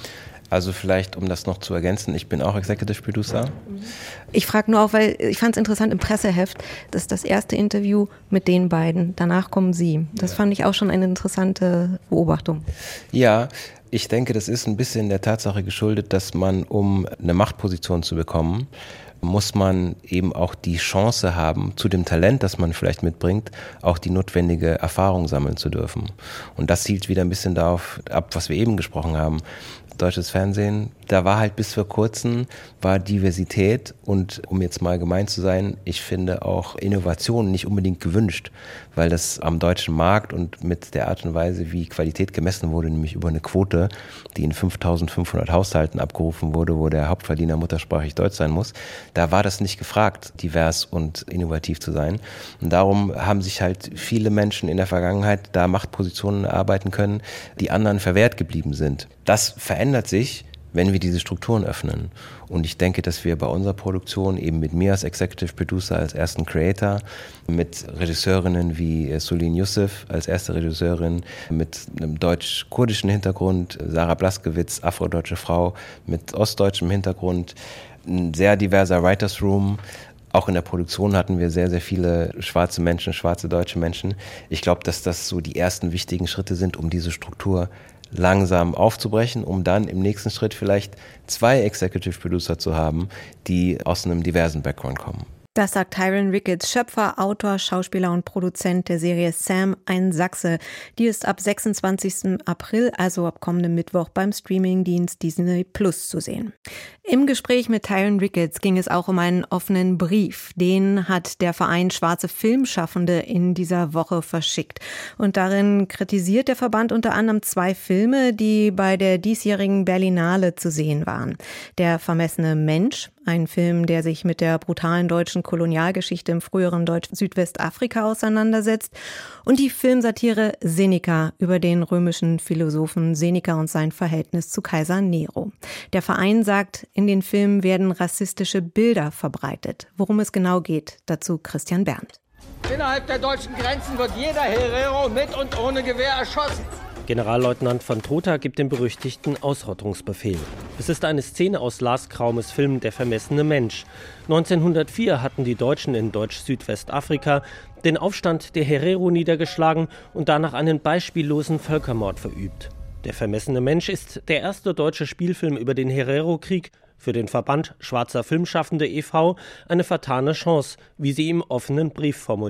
Also vielleicht, um das noch zu ergänzen, ich bin auch Executive Producer. Ich frage nur auch, weil ich fand es interessant im Presseheft, das ist das erste Interview mit den beiden. Danach kommen Sie. Das fand ich auch schon eine interessante Beobachtung. Ja, ich denke, das ist ein bisschen der Tatsache geschuldet, dass man, um eine Machtposition zu bekommen, muss man eben auch die Chance haben, zu dem Talent, das man vielleicht mitbringt, auch die notwendige Erfahrung sammeln zu dürfen. Und das zielt wieder ein bisschen darauf ab, was wir eben gesprochen haben. Deutsches Fernsehen, da war halt bis vor kurzem war Diversität und, um jetzt mal gemein zu sein, ich finde auch Innovation nicht unbedingt gewünscht, weil das am deutschen Markt und mit der Art und Weise, wie Qualität gemessen wurde, nämlich über eine Quote, die in 5.500 Haushalten abgerufen wurde, wo der Hauptverdiener muttersprachlich Deutsch sein muss, da war das nicht gefragt, divers und innovativ zu sein. Und darum haben sich halt viele Menschen in der Vergangenheit da Machtpositionen erarbeiten können, die anderen verwehrt geblieben sind. Das verändert sich, wenn wir diese Strukturen öffnen. Und ich denke, dass wir bei unserer Produktion eben mit mir als Executive Producer, als ersten Creator, mit Regisseurinnen wie Sulin Yusuf als erste Regisseurin, mit einem deutsch-kurdischen Hintergrund, Sarah Blaskewitz, afrodeutsche Frau, mit ostdeutschem Hintergrund, ein sehr diverser Writers' Room. Auch in der Produktion hatten wir sehr, sehr viele schwarze Menschen, schwarze deutsche Menschen. Ich glaube, dass das so die ersten wichtigen Schritte sind, um diese Struktur langsam aufzubrechen, um dann im nächsten Schritt vielleicht 2 Executive Producer zu haben, die aus einem diversen Background kommen. Das sagt Tyron Ricketts, Schöpfer, Autor, Schauspieler und Produzent der Serie Sam, ein Sachse. Die ist ab 26. April, also ab kommendem Mittwoch, beim Streamingdienst Disney Plus zu sehen. Im Gespräch mit Tyron Ricketts ging es auch um einen offenen Brief. Den hat der Verein Schwarze Filmschaffende in dieser Woche verschickt. Und darin kritisiert der Verband unter anderem 2 Filme, die bei der diesjährigen Berlinale zu sehen waren. Der vermessene Mensch, ein Film, der sich mit der brutalen deutschen Kolonialgeschichte im früheren Südwestafrika auseinandersetzt, und die Filmsatire Seneca über den römischen Philosophen Seneca und sein Verhältnis zu Kaiser Nero. Der Verein sagt, in den Filmen werden rassistische Bilder verbreitet. Worum es genau geht, dazu Christian Berndt. Innerhalb der deutschen Grenzen wird jeder Herero mit und ohne Gewehr erschossen. Generalleutnant van Trotha gibt den berüchtigten Ausrottungsbefehl. Es ist eine Szene aus Lars Kraumes Film Der vermessene Mensch. 1904 hatten die Deutschen in Deutsch-Südwestafrika den Aufstand der Herero niedergeschlagen und danach einen beispiellosen Völkermord verübt. Der vermessene Mensch ist der erste deutsche Spielfilm über den Herero-Krieg. Für den Verband Schwarzer Filmschaffende e.V. eine vertane Chance, wie sie im offenen Brief formulieren.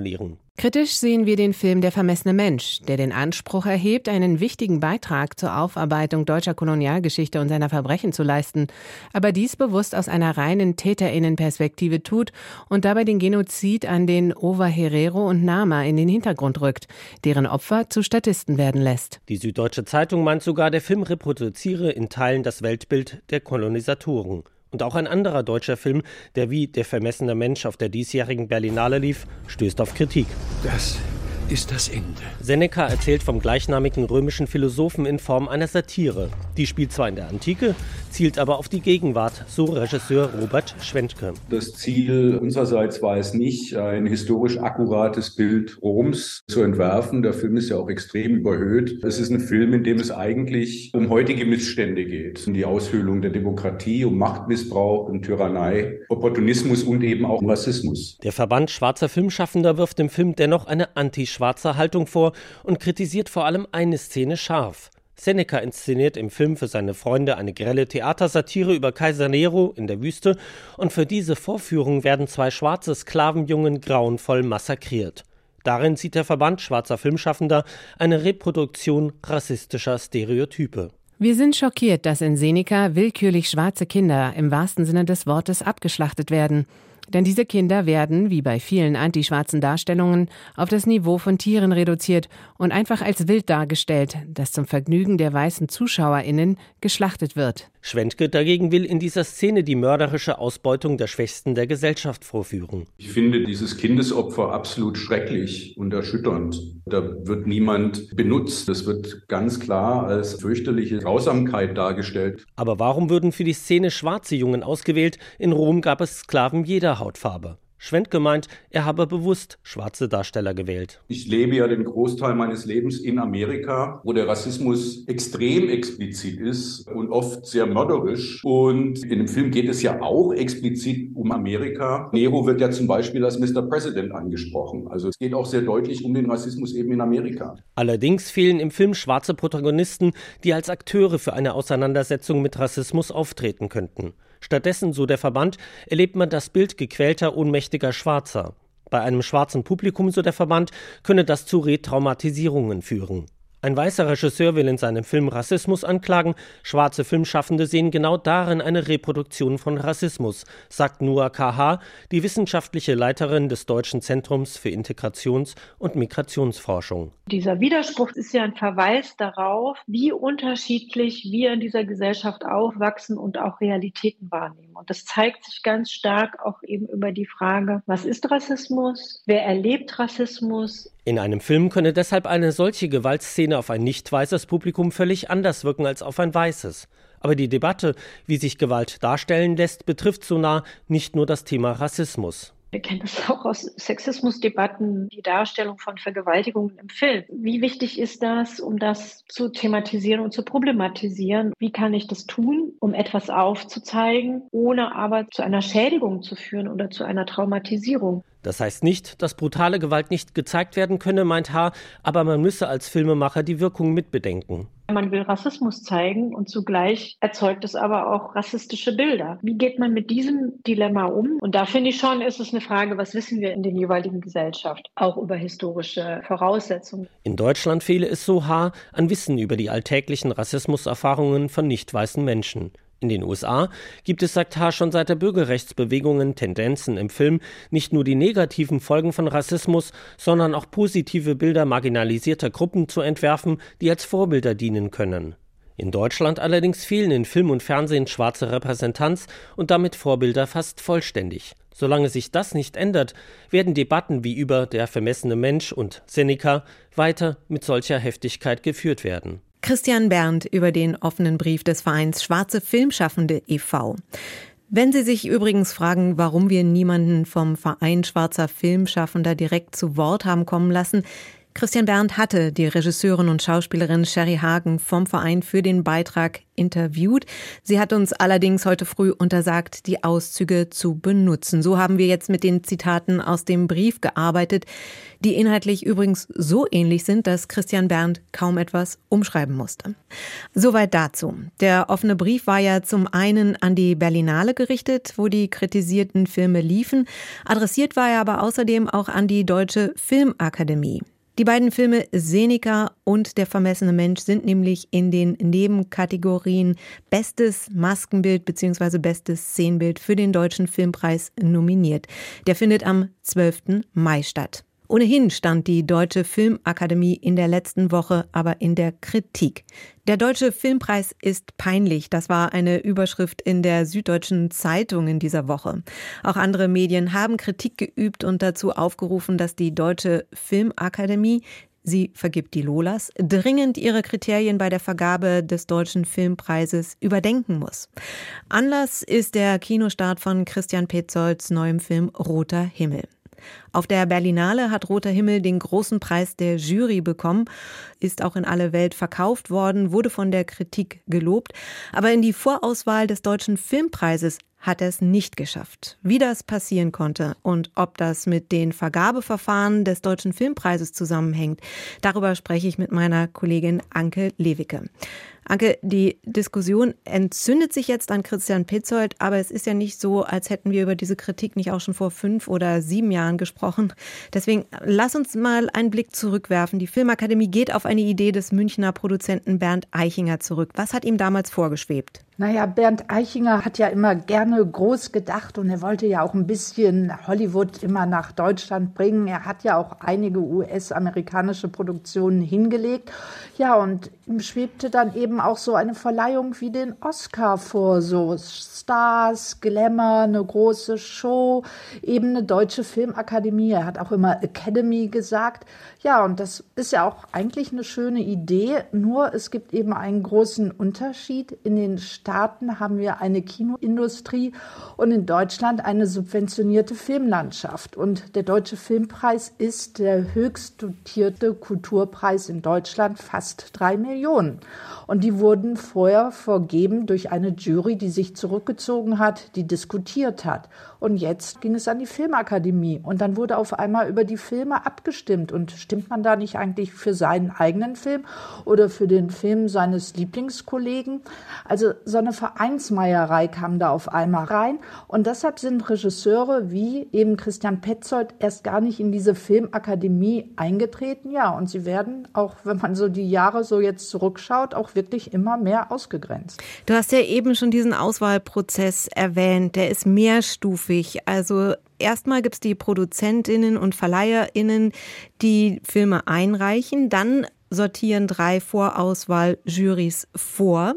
Kritisch sehen wir den Film Der vermessene Mensch, der den Anspruch erhebt, einen wichtigen Beitrag zur Aufarbeitung deutscher Kolonialgeschichte und seiner Verbrechen zu leisten, aber dies bewusst aus einer reinen TäterInnen-Perspektive tut und dabei den Genozid an den Ova Herero und Nama in den Hintergrund rückt, deren Opfer zu Statisten werden lässt. Die Süddeutsche Zeitung meint sogar, der Film reproduziere in Teilen das Weltbild der Kolonisatoren. Und auch ein anderer deutscher Film, der wie Der vermessene Mensch auf der diesjährigen Berlinale lief, stößt auf Kritik. Das ist das Ende. Seneca erzählt vom gleichnamigen römischen Philosophen in Form einer Satire. Die spielt zwar in der Antike, zielt aber auf die Gegenwart, so Regisseur Robert Schwentke. Das Ziel unsererseits war es nicht, ein historisch akkurates Bild Roms zu entwerfen. Der Film ist ja auch extrem überhöht. Es ist ein Film, in dem es eigentlich um heutige Missstände geht. Um die Aushöhlung der Demokratie, um Machtmissbrauch, um Tyrannei, Opportunismus und eben auch um Rassismus. Der Verband schwarzer Filmschaffender wirft dem Film dennoch eine antischwarze Haltung vor und kritisiert vor allem eine Szene scharf. Seneca inszeniert im Film für seine Freunde eine grelle Theatersatire über Kaiser Nero in der Wüste und für diese Vorführung werden 2 schwarze Sklavenjungen grauenvoll massakriert. Darin sieht der Verband schwarzer Filmschaffender eine Reproduktion rassistischer Stereotype. Wir sind schockiert, dass in Seneca willkürlich schwarze Kinder im wahrsten Sinne des Wortes abgeschlachtet werden. Denn diese Kinder werden, wie bei vielen antischwarzen Darstellungen, auf das Niveau von Tieren reduziert und einfach als wild dargestellt, das zum Vergnügen der weißen ZuschauerInnen geschlachtet wird. Schwentke dagegen will in dieser Szene die mörderische Ausbeutung der Schwächsten der Gesellschaft vorführen. Ich finde dieses Kindesopfer absolut schrecklich und erschütternd. Da wird niemand benutzt. Das wird ganz klar als fürchterliche Grausamkeit dargestellt. Aber warum würden für die Szene schwarze Jungen ausgewählt? In Rom gab es Sklaven jeder Hautfarbe. Schwentke meint, er habe bewusst schwarze Darsteller gewählt. Ich lebe ja den Großteil meines Lebens in Amerika, wo der Rassismus extrem explizit ist und oft sehr mörderisch. Und in dem Film geht es ja auch explizit um Amerika. Nero wird ja zum Beispiel als Mr. President angesprochen. Also es geht auch sehr deutlich um den Rassismus eben in Amerika. Allerdings fehlen im Film schwarze Protagonisten, die als Akteure für eine Auseinandersetzung mit Rassismus auftreten könnten. Stattdessen, so der Verband, erlebt man das Bild gequälter, ohnmächtiger Schwarzer. Bei einem schwarzen Publikum, so der Verband, könne das zu Retraumatisierungen führen. Ein weißer Regisseur will in seinem Film Rassismus anklagen. Schwarze Filmschaffende sehen genau darin eine Reproduktion von Rassismus, sagt Noa Kaha, die wissenschaftliche Leiterin des Deutschen Zentrums für Integrations- und Migrationsforschung. Dieser Widerspruch ist ja ein Verweis darauf, wie unterschiedlich wir in dieser Gesellschaft aufwachsen und auch Realitäten wahrnehmen. Und das zeigt sich ganz stark auch eben über die Frage, was ist Rassismus? Wer erlebt Rassismus? In einem Film könne deshalb eine solche Gewaltszene auf ein nicht weißes Publikum völlig anders wirken als auf ein weißes. Aber die Debatte, wie sich Gewalt darstellen lässt, betrifft so nah nicht nur das Thema Rassismus. Wir kennen das auch aus Sexismusdebatten, die Darstellung von Vergewaltigungen im Film. Wie wichtig ist das, um das zu thematisieren und zu problematisieren? Wie kann ich das tun, um etwas aufzuzeigen, ohne aber zu einer Schädigung zu führen oder zu einer Traumatisierung? Das heißt nicht, dass brutale Gewalt nicht gezeigt werden könne, meint H., aber man müsse als Filmemacher die Wirkung mitbedenken. Man will Rassismus zeigen und zugleich erzeugt es aber auch rassistische Bilder. Wie geht man mit diesem Dilemma um? Und da finde ich schon, ist es eine Frage, was wissen wir in der jeweiligen Gesellschaft, auch über historische Voraussetzungen. In Deutschland fehle es, so H., an Wissen über die alltäglichen Rassismuserfahrungen von nicht weißen Menschen. In den USA gibt es, sagt H., schon seit der Bürgerrechtsbewegungen Tendenzen im Film, nicht nur die negativen Folgen von Rassismus, sondern auch positive Bilder marginalisierter Gruppen zu entwerfen, die als Vorbilder dienen können. In Deutschland allerdings fehlen in Film und Fernsehen schwarze Repräsentanz und damit Vorbilder fast vollständig. Solange sich das nicht ändert, werden Debatten wie über Der vermessene Mensch und Seneca weiter mit solcher Heftigkeit geführt werden. Christian Berndt über den offenen Brief des Vereins Schwarze Filmschaffende e.V. Wenn Sie sich übrigens fragen, warum wir niemanden vom Verein Schwarzer Filmschaffender direkt zu Wort haben kommen lassen, Christian Berndt hatte die Regisseurin und Schauspielerin Sherry Hagen vom Verein für den Beitrag interviewt. Sie hat uns allerdings heute früh untersagt, die Auszüge zu benutzen. So haben wir jetzt mit den Zitaten aus dem Brief gearbeitet, die inhaltlich übrigens so ähnlich sind, dass Christian Berndt kaum etwas umschreiben musste. Soweit dazu. Der offene Brief war ja zum einen an die Berlinale gerichtet, wo die kritisierten Filme liefen. Adressiert war er aber außerdem auch an die Deutsche Filmakademie. Die beiden Filme Seneca und Der vermessene Mensch sind nämlich in den Nebenkategorien Bestes Maskenbild bzw. Bestes Szenenbild für den Deutschen Filmpreis nominiert. Der findet am 12. Mai statt. Ohnehin stand die Deutsche Filmakademie in der letzten Woche aber in der Kritik. Der Deutsche Filmpreis ist peinlich. Das war eine Überschrift in der Süddeutschen Zeitung in dieser Woche. Auch andere Medien haben Kritik geübt und dazu aufgerufen, dass die Deutsche Filmakademie, sie vergibt die Lolas, dringend ihre Kriterien bei der Vergabe des Deutschen Filmpreises überdenken muss. Anlass ist der Kinostart von Christian Petzolds neuem Film Roter Himmel. Auf der Berlinale hat Roter Himmel den großen Preis der Jury bekommen, ist auch in alle Welt verkauft worden, wurde von der Kritik gelobt. Aber in die Vorauswahl des Deutschen Filmpreises hat er es nicht geschafft. Wie das passieren konnte und ob das mit den Vergabeverfahren des Deutschen Filmpreises zusammenhängt, darüber spreche ich mit meiner Kollegin Anke Lewicke. Anke, die Diskussion entzündet sich jetzt an Christian Petzold, aber es ist ja nicht so, als hätten wir über diese Kritik nicht auch schon vor 5 oder 7 Jahren gesprochen. Deswegen lass uns mal einen Blick zurückwerfen. Die Filmakademie geht auf eine Idee des Münchner Produzenten Bernd Eichinger zurück. Was hat ihm damals vorgeschwebt? Naja, Bernd Eichinger hat ja immer gerne groß gedacht und er wollte ja auch ein bisschen Hollywood immer nach Deutschland bringen. Er hat ja auch einige US-amerikanische Produktionen hingelegt. Ja, und ihm schwebte dann eben auch so eine Verleihung wie den Oscar vor, so Stars, Glamour, eine große Show, eben eine Deutsche Filmakademie. Er hat auch immer Academy gesagt. Ja, und das ist ja auch eigentlich eine schöne Idee, nur es gibt eben einen großen Unterschied. In den Staaten haben wir eine Kinoindustrie und in Deutschland eine subventionierte Filmlandschaft. Und der Deutsche Filmpreis ist der höchst dotierte Kulturpreis in Deutschland, fast 3 Millionen. Und die wurden vorher vergeben durch eine Jury, die sich zurückgezogen hat, die diskutiert hat. Und jetzt ging es an die Filmakademie. Und dann wurde auf einmal über die Filme abgestimmt. Und stimmt man da nicht eigentlich für seinen eigenen Film oder für den Film seines Lieblingskollegen? Also so eine Vereinsmeierei kam da auf einmal rein. Und deshalb sind Regisseure wie eben Christian Petzold erst gar nicht in diese Filmakademie eingetreten. Ja, und sie werden auch, wenn man so die Jahre so jetzt zurückschaut, auch wirklich immer mehr ausgegrenzt. Du hast ja eben schon diesen Auswahlprozess erwähnt. Der ist mehrstufig. Also erstmal gibt es die ProduzentInnen und VerleiherInnen, die Filme einreichen. Dann sortieren 3 Vorauswahl-Jurys vor.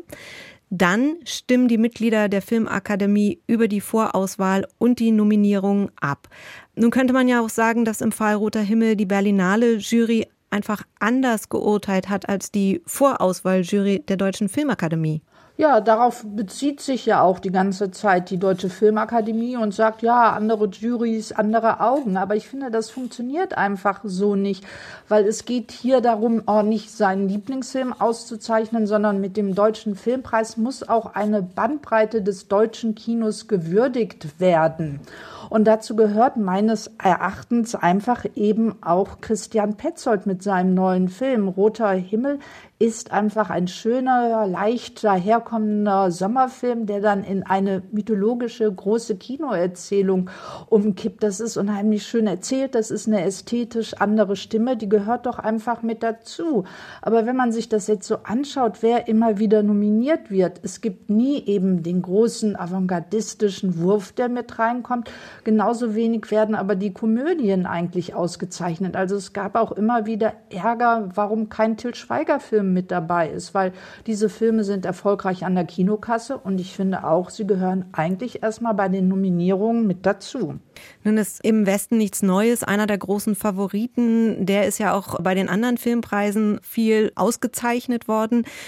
Dann stimmen die Mitglieder der Filmakademie über die Vorauswahl und die Nominierung ab. Nun könnte man ja auch sagen, dass im Fall Roter Himmel die Berlinale-Jury einfach anders geurteilt hat als die Vorauswahl-Jury der Deutschen Filmakademie. Ja, darauf bezieht sich ja auch die ganze Zeit die Deutsche Filmakademie und sagt, ja, andere Jurys, andere Augen. Aber ich finde, das funktioniert einfach so nicht, weil es geht hier darum, auch nicht seinen Lieblingsfilm auszuzeichnen, sondern mit dem Deutschen Filmpreis muss auch eine Bandbreite des deutschen Kinos gewürdigt werden. Und dazu gehört meines Erachtens einfach eben auch Christian Petzold mit seinem neuen Film Roter Himmel. Ist einfach ein schöner, leicht daherkommender Sommerfilm, der dann in eine mythologische große Kinoerzählung umkippt. Das ist unheimlich schön erzählt, das ist eine ästhetisch andere Stimme, die gehört doch einfach mit dazu. Aber wenn man sich das jetzt so anschaut, wer immer wieder nominiert wird, es gibt nie eben den großen avantgardistischen Wurf, der mit reinkommt. Genauso wenig werden aber die Komödien eigentlich ausgezeichnet. Also es gab auch immer wieder Ärger, warum kein Til Schweiger-Film mit dabei ist, weil diese Filme sind erfolgreich an der Kinokasse und ich finde auch, sie gehören eigentlich erstmal bei den Nominierungen mit dazu. Nun ist im Westen nichts Neues. Einer der großen Favoriten, der ist ja auch bei den anderen Filmpreisen viel ausgezeichnet worden.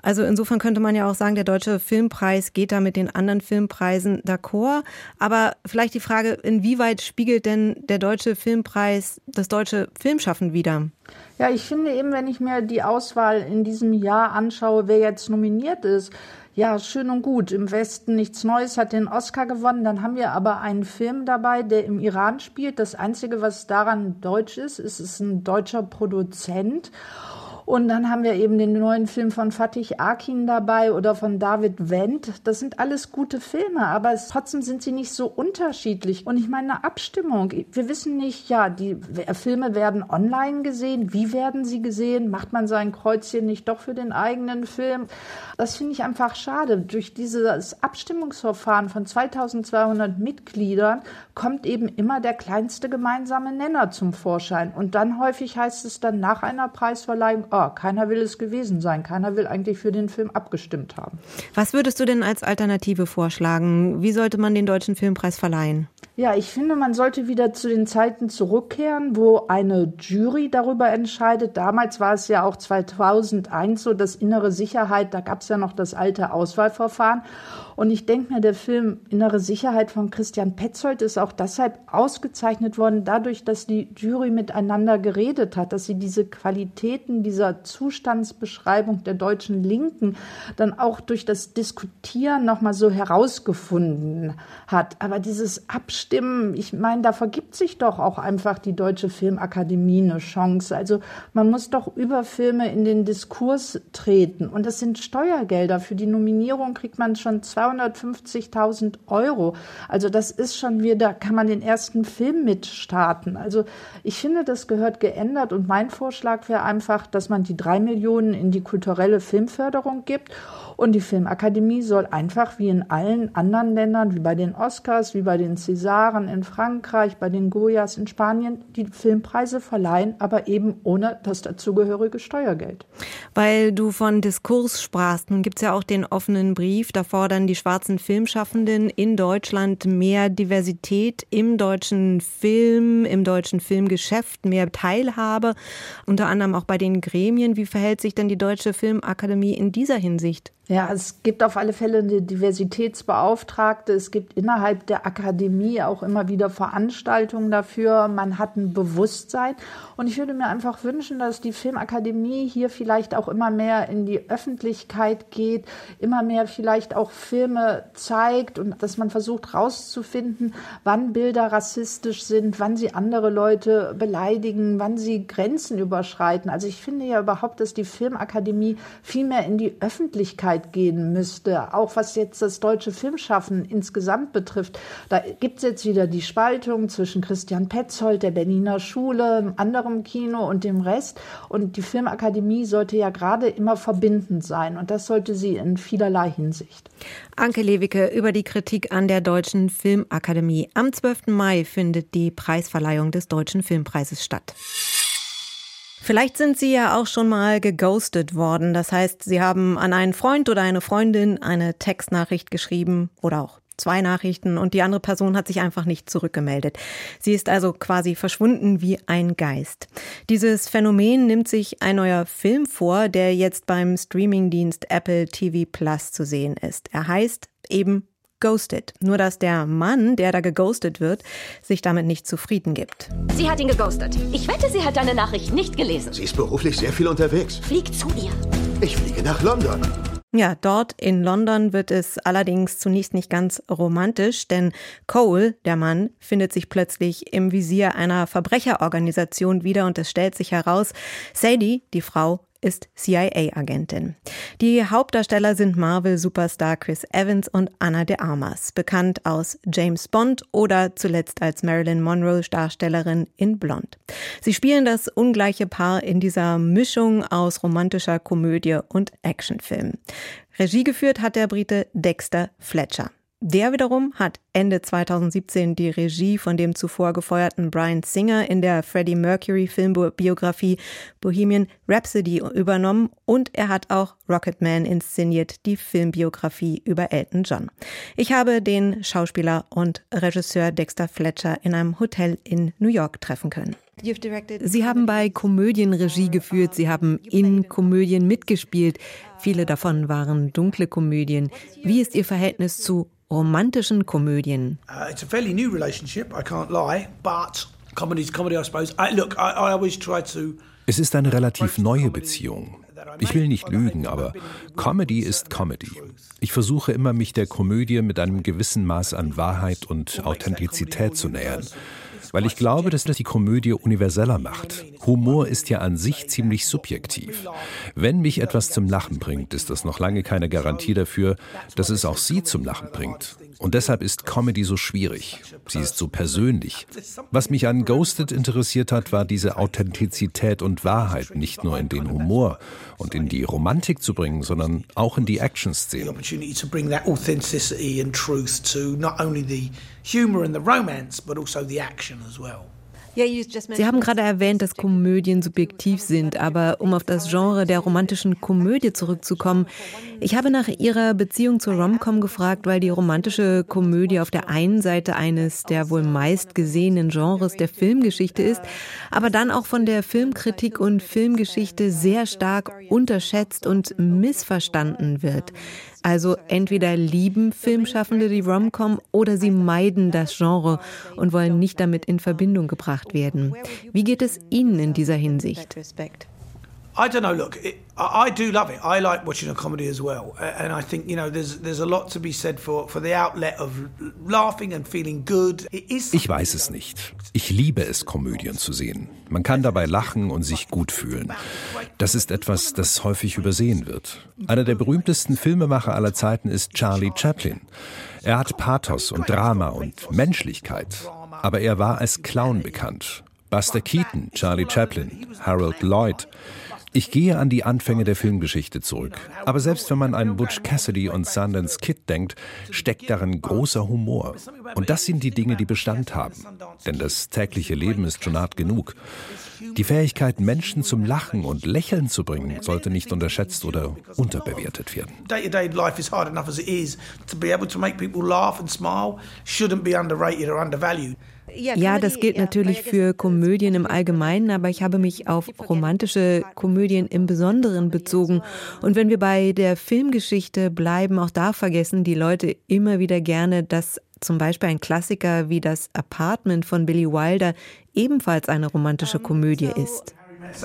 Also insofern könnte man ja auch sagen, der Deutsche Filmpreis geht da mit den anderen Filmpreisen d'accord. Aber vielleicht die Frage, inwieweit spiegelt denn der Deutsche Filmpreis das deutsche Filmschaffen wider? Ja, ich finde eben, wenn ich mir die Auswahl in diesem Jahr anschaue, wer jetzt nominiert ist, ja, schön und gut. Im Westen nichts Neues, hat den Oscar gewonnen. Dann haben wir aber einen Film dabei, der im Iran spielt. Das Einzige, was daran deutsch ist, ist es ein deutscher Produzent. Und dann haben wir eben den neuen Film von Fatih Akin dabei oder von David Wendt. Das sind alles gute Filme, aber trotzdem sind sie nicht so unterschiedlich. Und ich meine, eine Abstimmung. Wir wissen nicht, ja, die Filme werden online gesehen. Wie werden sie gesehen? Macht man sein Kreuzchen nicht doch für den eigenen Film? Das finde ich einfach schade. Durch dieses Abstimmungsverfahren von 2200 Mitgliedern kommt eben immer der kleinste gemeinsame Nenner zum Vorschein. Und dann häufig heißt es dann nach einer Preisverleihung, keiner will es gewesen sein. Keiner will eigentlich für den Film abgestimmt haben. Was würdest du denn als Alternative vorschlagen? Wie sollte man den Deutschen Filmpreis verleihen? Ja, ich finde, man sollte wieder zu den Zeiten zurückkehren, wo eine Jury darüber entscheidet. Damals war es ja auch 2001 so, das Innere Sicherheit, da gab es ja noch das alte Auswahlverfahren. Und ich denke mir, der Film Innere Sicherheit von Christian Petzold ist auch deshalb ausgezeichnet worden, dadurch, dass die Jury miteinander geredet hat, dass sie diese Qualitäten dieser Zustandsbeschreibung der deutschen Linken dann auch durch das Diskutieren nochmal so herausgefunden hat. Aber dieses Abstimmen, ich meine, da vergibt sich doch auch einfach die Deutsche Filmakademie eine Chance. Also man muss doch über Filme in den Diskurs treten. Und das sind Steuergelder. Für die Nominierung kriegt man schon 250.000 €. Also das ist schon wieder, kann man den ersten Film mitstarten. Also ich finde, das gehört geändert und mein Vorschlag wäre einfach, dass man die 3 Millionen in die kulturelle Filmförderung gibt und die Filmakademie soll einfach wie in allen anderen Ländern, wie bei den Oscars, wie bei den Césaren in Frankreich, bei den Goyas in Spanien, die Filmpreise verleihen, aber eben ohne das dazugehörige Steuergeld. Weil du von Diskurs sprachst, nun gibt es ja auch den offenen Brief, da fordern die schwarzen Filmschaffenden in Deutschland mehr Diversität im deutschen Film, im deutschen Filmgeschäft, mehr Teilhabe, unter anderem auch bei den Gremien. Wie verhält sich denn die Deutsche Filmakademie in dieser Hinsicht? Ja, es gibt auf alle Fälle eine Diversitätsbeauftragte. Es gibt innerhalb der Akademie auch immer wieder Veranstaltungen dafür. Man hat ein Bewusstsein. Und ich würde mir einfach wünschen, dass die Filmakademie hier vielleicht auch immer mehr in die Öffentlichkeit geht, immer mehr vielleicht auch Filme zeigt und dass man versucht rauszufinden, wann Bilder rassistisch sind, wann sie andere Leute beleidigen, wann sie Grenzen überschreiten. Also ich finde ja überhaupt, dass die Filmakademie viel mehr in die Öffentlichkeit gehen müsste, auch was jetzt das deutsche Filmschaffen insgesamt betrifft. Da gibt es jetzt wieder die Spaltung zwischen Christian Petzold, der Berliner Schule, anderem Kino und dem Rest. Und die Filmakademie sollte ja gerade immer verbindend sein. Und das sollte sie in vielerlei Hinsicht. Anke Lewicke über die Kritik an der Deutschen Filmakademie. Am 12. Mai findet die Preisverleihung des Deutschen Filmpreises statt. Vielleicht sind Sie ja auch schon mal geghostet worden. Das heißt, Sie haben an einen Freund oder eine Freundin eine Textnachricht geschrieben oder auch 2 Nachrichten und die andere Person hat sich einfach nicht zurückgemeldet. Sie ist also quasi verschwunden wie ein Geist. Dieses Phänomen nimmt sich ein neuer Film vor, der jetzt beim Streamingdienst Apple TV Plus zu sehen ist. Er heißt eben Ghosted. Nur dass der Mann, der da geghostet wird, sich damit nicht zufrieden gibt. Sie hat ihn geghostet. Ich wette, sie hat deine Nachricht nicht gelesen. Sie ist beruflich sehr viel unterwegs. Flieg zu ihr. Ich fliege nach London. Ja, dort in London wird es allerdings zunächst nicht ganz romantisch, denn Cole, der Mann, findet sich plötzlich im Visier einer Verbrecherorganisation wieder und es stellt sich heraus, Sadie, die Frau, ist CIA-Agentin. Die Hauptdarsteller sind Marvel-Superstar Chris Evans und Ana de Armas, bekannt aus James Bond oder zuletzt als Marilyn Monroe-Darstellerin in Blonde. Sie spielen das ungleiche Paar in dieser Mischung aus romantischer Komödie und Actionfilm. Regie geführt hat der Brite Dexter Fletcher. Der wiederum hat Ende 2017 die Regie von dem zuvor gefeuerten Bryan Singer in der Freddie Mercury Filmbiografie Bohemian Rhapsody übernommen und er hat auch Rocketman inszeniert, die Filmbiografie über Elton John. Ich habe den Schauspieler und Regisseur Dexter Fletcher in einem Hotel in New York treffen können. Sie haben bei Komödien Regie geführt, Sie haben in Komödien mitgespielt. Viele davon waren dunkle Komödien. Wie ist Ihr Verhältnis zu romantischen Komödien? It's a fairly new relationship, I can't lie, but comedy's comedy, I suppose. I always try to... Es ist eine relativ neue Beziehung. Ich will nicht lügen, aber Comedy ist Comedy. Ich versuche immer, mich der Komödie mit einem gewissen Maß an Wahrheit und Authentizität zu nähern. Weil ich glaube, dass das die Komödie universeller macht. Humor ist ja an sich ziemlich subjektiv. Wenn mich etwas zum Lachen bringt, ist das noch lange keine Garantie dafür, dass es auch Sie zum Lachen bringt. Und deshalb ist Comedy so schwierig. Sie ist so persönlich. Was mich an Ghosted interessiert hat, war diese Authentizität und Wahrheit, nicht nur in den Humor und in die Romantik zu bringen, sondern auch in die Action-Szenen. Humor and the romance, but also the action as well. Sie haben gerade erwähnt, dass Komödien subjektiv sind, aber um auf das Genre der romantischen Komödie zurückzukommen, ich habe nach Ihrer Beziehung zur Rom-Com gefragt, weil die romantische Komödie auf der einen Seite eines der wohl meistgesehenen Genres der Filmgeschichte ist, aber dann auch von der Filmkritik und Filmgeschichte sehr stark unterschätzt und missverstanden wird. Also entweder lieben Filmschaffende die Rom-Com oder sie meiden das Genre und wollen nicht damit in Verbindung gebracht werden. Wie geht es Ihnen in dieser Hinsicht? I don't know, look, I do love it. I like watching a comedy as well. And I think, there's a lot to be said for the outlet of laughing and feeling good. Ich weiß es nicht. Ich liebe es, Komödien zu sehen. Man kann dabei lachen und sich gut fühlen. Das ist etwas, das häufig übersehen wird. Einer der berühmtesten Filmemacher aller Zeiten ist Charlie Chaplin. Er hat Pathos und Drama und Menschlichkeit. Aber er war als Clown bekannt. Buster Keaton, Charlie Chaplin, Harold Lloyd. Ich gehe an die Anfänge der Filmgeschichte zurück. Aber selbst wenn man an Butch Cassidy und Sundance Kid denkt, steckt darin großer Humor. Und das sind die Dinge, die Bestand haben. Denn das tägliche Leben ist schon hart genug. Die Fähigkeit, Menschen zum Lachen und Lächeln zu bringen, sollte nicht unterschätzt oder unterbewertet werden. Day-to-day life is hard enough as it is. To be able to make people laugh and smile shouldn't be underrated or undervalued. Ja, das gilt natürlich für Komödien im Allgemeinen, aber ich habe mich auf romantische Komödien im Besonderen bezogen. Und wenn wir bei der Filmgeschichte bleiben, auch da vergessen die Leute immer wieder gerne, dass zum Beispiel ein Klassiker wie das Apartment von Billy Wilder ebenfalls eine romantische Komödie ist.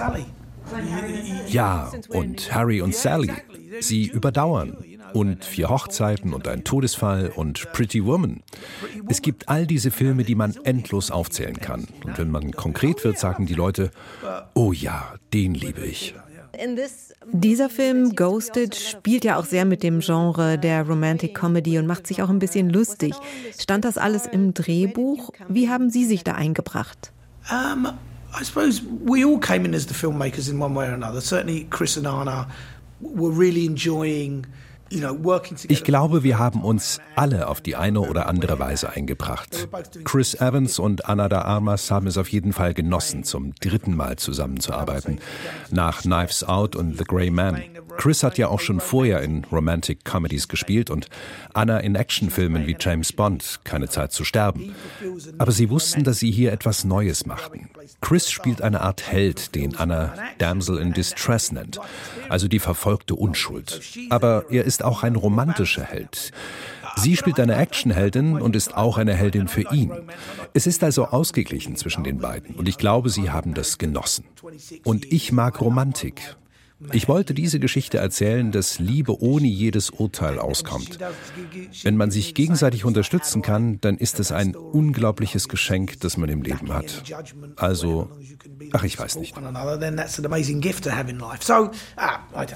Ja, und Harry und Sally, sie überdauern. Und 4 Hochzeiten und ein Todesfall und Pretty Woman. Es gibt all diese Filme, die man endlos aufzählen kann. Und wenn man konkret wird, sagen die Leute, oh ja, den liebe ich. Dieser Film Ghosted spielt ja auch sehr mit dem Genre der Romantic Comedy und macht sich auch ein bisschen lustig. Stand das alles im Drehbuch? Wie haben Sie sich da eingebracht? I suppose we all came in as the filmmakers in one way or another. Certainly Chris and Anna were really enjoying... Ich glaube, wir haben uns alle auf die eine oder andere Weise eingebracht. Chris Evans und Ana de Armas haben es auf jeden Fall genossen, zum 3. Mal zusammenzuarbeiten, nach Knives Out und The Grey Man. Chris hat ja auch schon vorher in Romantic Comedies gespielt und Anna in Actionfilmen wie James Bond, Keine Zeit zu sterben. Aber sie wussten, dass sie hier etwas Neues machten. Chris spielt eine Art Held, den Anna Damsel in Distress nennt, also die verfolgte Unschuld. Aber er ist auch ein romantischer Held. Sie spielt eine Actionheldin und ist auch eine Heldin für ihn. Es ist also ausgeglichen zwischen den beiden und ich glaube, sie haben das genossen. Und ich mag Romantik. Ich wollte diese Geschichte erzählen, dass Liebe ohne jedes Urteil auskommt. Wenn man sich gegenseitig unterstützen kann, dann ist es ein unglaubliches Geschenk, das man im Leben hat. Also, ich weiß nicht.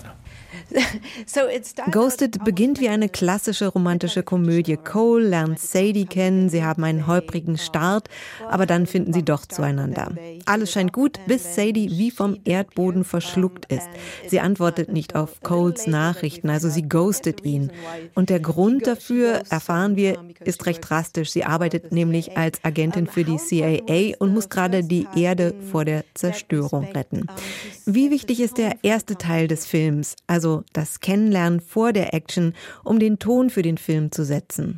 Ghosted beginnt wie eine klassische romantische Komödie. Cole lernt Sadie kennen, sie haben einen holprigen Start, aber dann finden sie doch zueinander. Alles scheint gut, bis Sadie wie vom Erdboden verschluckt ist. Sie antwortet nicht auf Coles Nachrichten, also sie ghostet ihn. Und der Grund dafür, erfahren wir, ist recht drastisch. Sie arbeitet nämlich als Agentin für die CIA und muss gerade die Erde vor der Zerstörung retten. Wie wichtig ist der erste Teil des Films, also das Kennenlernen vor der Action, um den Ton für den Film zu setzen?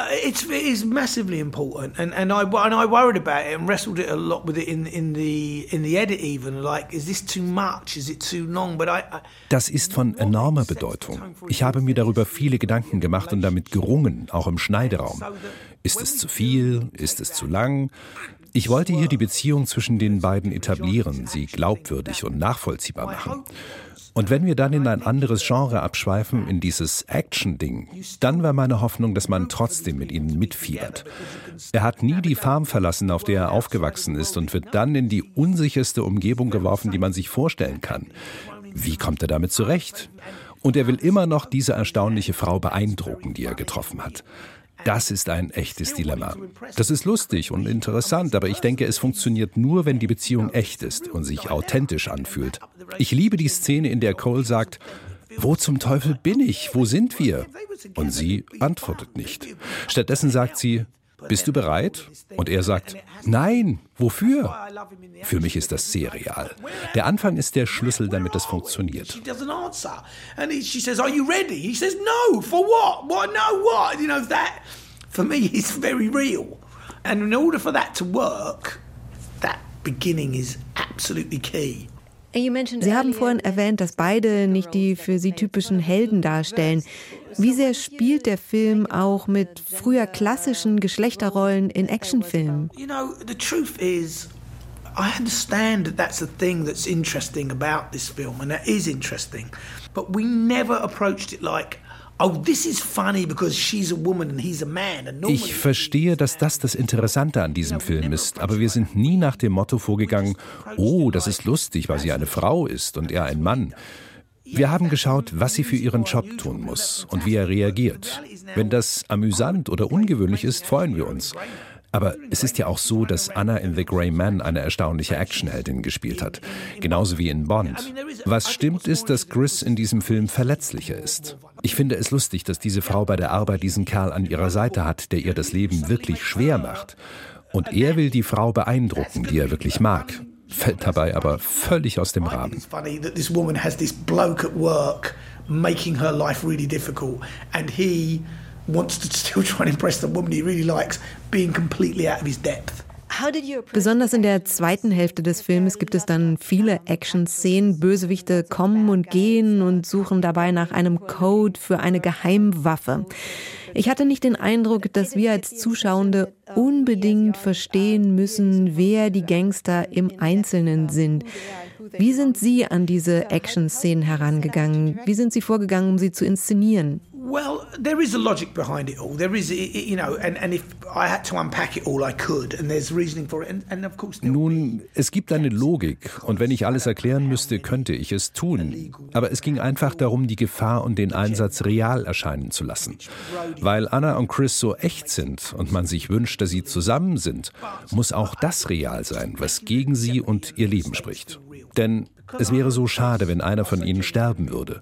It's massively important, and I worried about it and wrestled it a lot with it in the edit even. Like, is this too much? Is it too long? But Das ist von enormer Bedeutung. Ich habe mir darüber viele Gedanken gemacht und damit gerungen, auch im Schneideraum. Ist es zu viel? Ist es zu lang? Ich wollte hier die Beziehung zwischen den beiden etablieren, sie glaubwürdig und nachvollziehbar machen. Und wenn wir dann in ein anderes Genre abschweifen, in dieses Action-Ding, dann war meine Hoffnung, dass man trotzdem mit ihnen mitfiebert. Er hat nie die Farm verlassen, auf der er aufgewachsen ist, und wird dann in die unsicherste Umgebung geworfen, die man sich vorstellen kann. Wie kommt er damit zurecht? Und er will immer noch diese erstaunliche Frau beeindrucken, die er getroffen hat. Das ist ein echtes Dilemma. Das ist lustig und interessant, aber ich denke, es funktioniert nur, wenn die Beziehung echt ist und sich authentisch anfühlt. Ich liebe die Szene, in der Cole sagt, wo zum Teufel bin ich? Wo sind wir? Und sie antwortet nicht. Stattdessen sagt sie, bist du bereit? Und er sagt, nein, wofür? Für mich ist das sehr real. Der Anfang ist der Schlüssel, damit es funktioniert. She doesn't answer. And she says, are you ready? He says, no, for what? What? No, what? You know, that, for me, is very real. And in order for that to work, that beginning is absolutely key. Sie haben vorhin erwähnt, dass beide nicht die für Sie typischen Helden darstellen. Wie sehr spielt der Film auch mit früher klassischen Geschlechterrollen in Actionfilmen? You know, the truth is, I understand that that's the thing that's interesting about this film, and that is interesting. But we never approached it like, oh, this is funny because she's a woman and he's a man. Ich verstehe, dass das Interessante an diesem Film ist, aber wir sind nie nach dem Motto vorgegangen, oh, das ist lustig, weil sie eine Frau ist und er ein Mann. Wir haben geschaut, was sie für ihren Job tun muss und wie er reagiert. Wenn das amüsant oder ungewöhnlich ist, freuen wir uns. Aber es ist ja auch so, dass Anna in The Grey Man eine erstaunliche Actionheldin gespielt hat. Genauso wie in Bond. Was stimmt ist, dass Chris in diesem Film verletzlicher ist. Ich finde es lustig, dass diese Frau bei der Arbeit diesen Kerl an ihrer Seite hat, der ihr das Leben wirklich schwer macht. Und er will die Frau beeindrucken, die er wirklich mag. Fällt dabei aber völlig aus dem Rahmen. It's funny that this woman has this bloke at work making her life really difficult, and he wants to still try and impress the woman he really likes, being completely out of his depth. Besonders in der zweiten Hälfte des Films gibt es dann viele Action-Szenen. Bösewichte kommen und gehen und suchen dabei nach einem Code für eine Geheimwaffe. Ich hatte nicht den Eindruck, dass wir als Zuschauende unbedingt verstehen müssen, wer die Gangster im Einzelnen sind. Wie sind Sie an diese Action-Szenen herangegangen? Wie sind Sie vorgegangen, um sie zu inszenieren? Well, there is a logic behind it all. There is, you know, and if I had to unpack it all, I could, and there's reasoning for it, and of course. Nun, es gibt eine Logik, und wenn ich alles erklären müsste, könnte ich es tun. Aber es ging einfach darum, die Gefahr und den Einsatz real erscheinen zu lassen. Weil Anna und Chris so echt sind und man sich wünscht, dass sie zusammen sind, muss auch das real sein, was gegen sie und ihr Leben spricht. Denn es wäre so schade, wenn einer von ihnen sterben würde.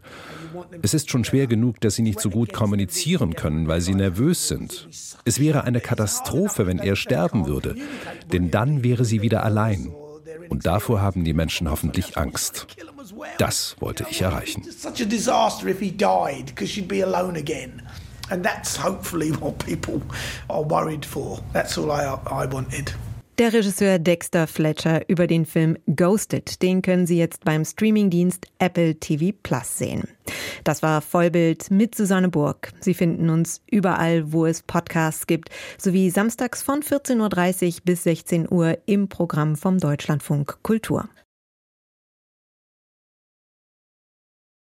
Es ist schon schwer genug, dass sie nicht so gut kommunizieren können, weil sie nervös sind. Es wäre eine Katastrophe, wenn er sterben würde, denn dann wäre sie wieder allein. Und davor haben die Menschen hoffentlich Angst. Das wollte ich erreichen. Such a disaster if he died, because she'd be alone again. And that's hopefully what people are worried for. That's all I wanted. Der Regisseur Dexter Fletcher über den Film Ghosted. Den können Sie jetzt beim Streamingdienst Apple TV Plus sehen. Das war Vollbild mit Susanne Burg. Sie finden uns überall, wo es Podcasts gibt, sowie samstags von 14:30 bis 16 Uhr im Programm vom Deutschlandfunk Kultur.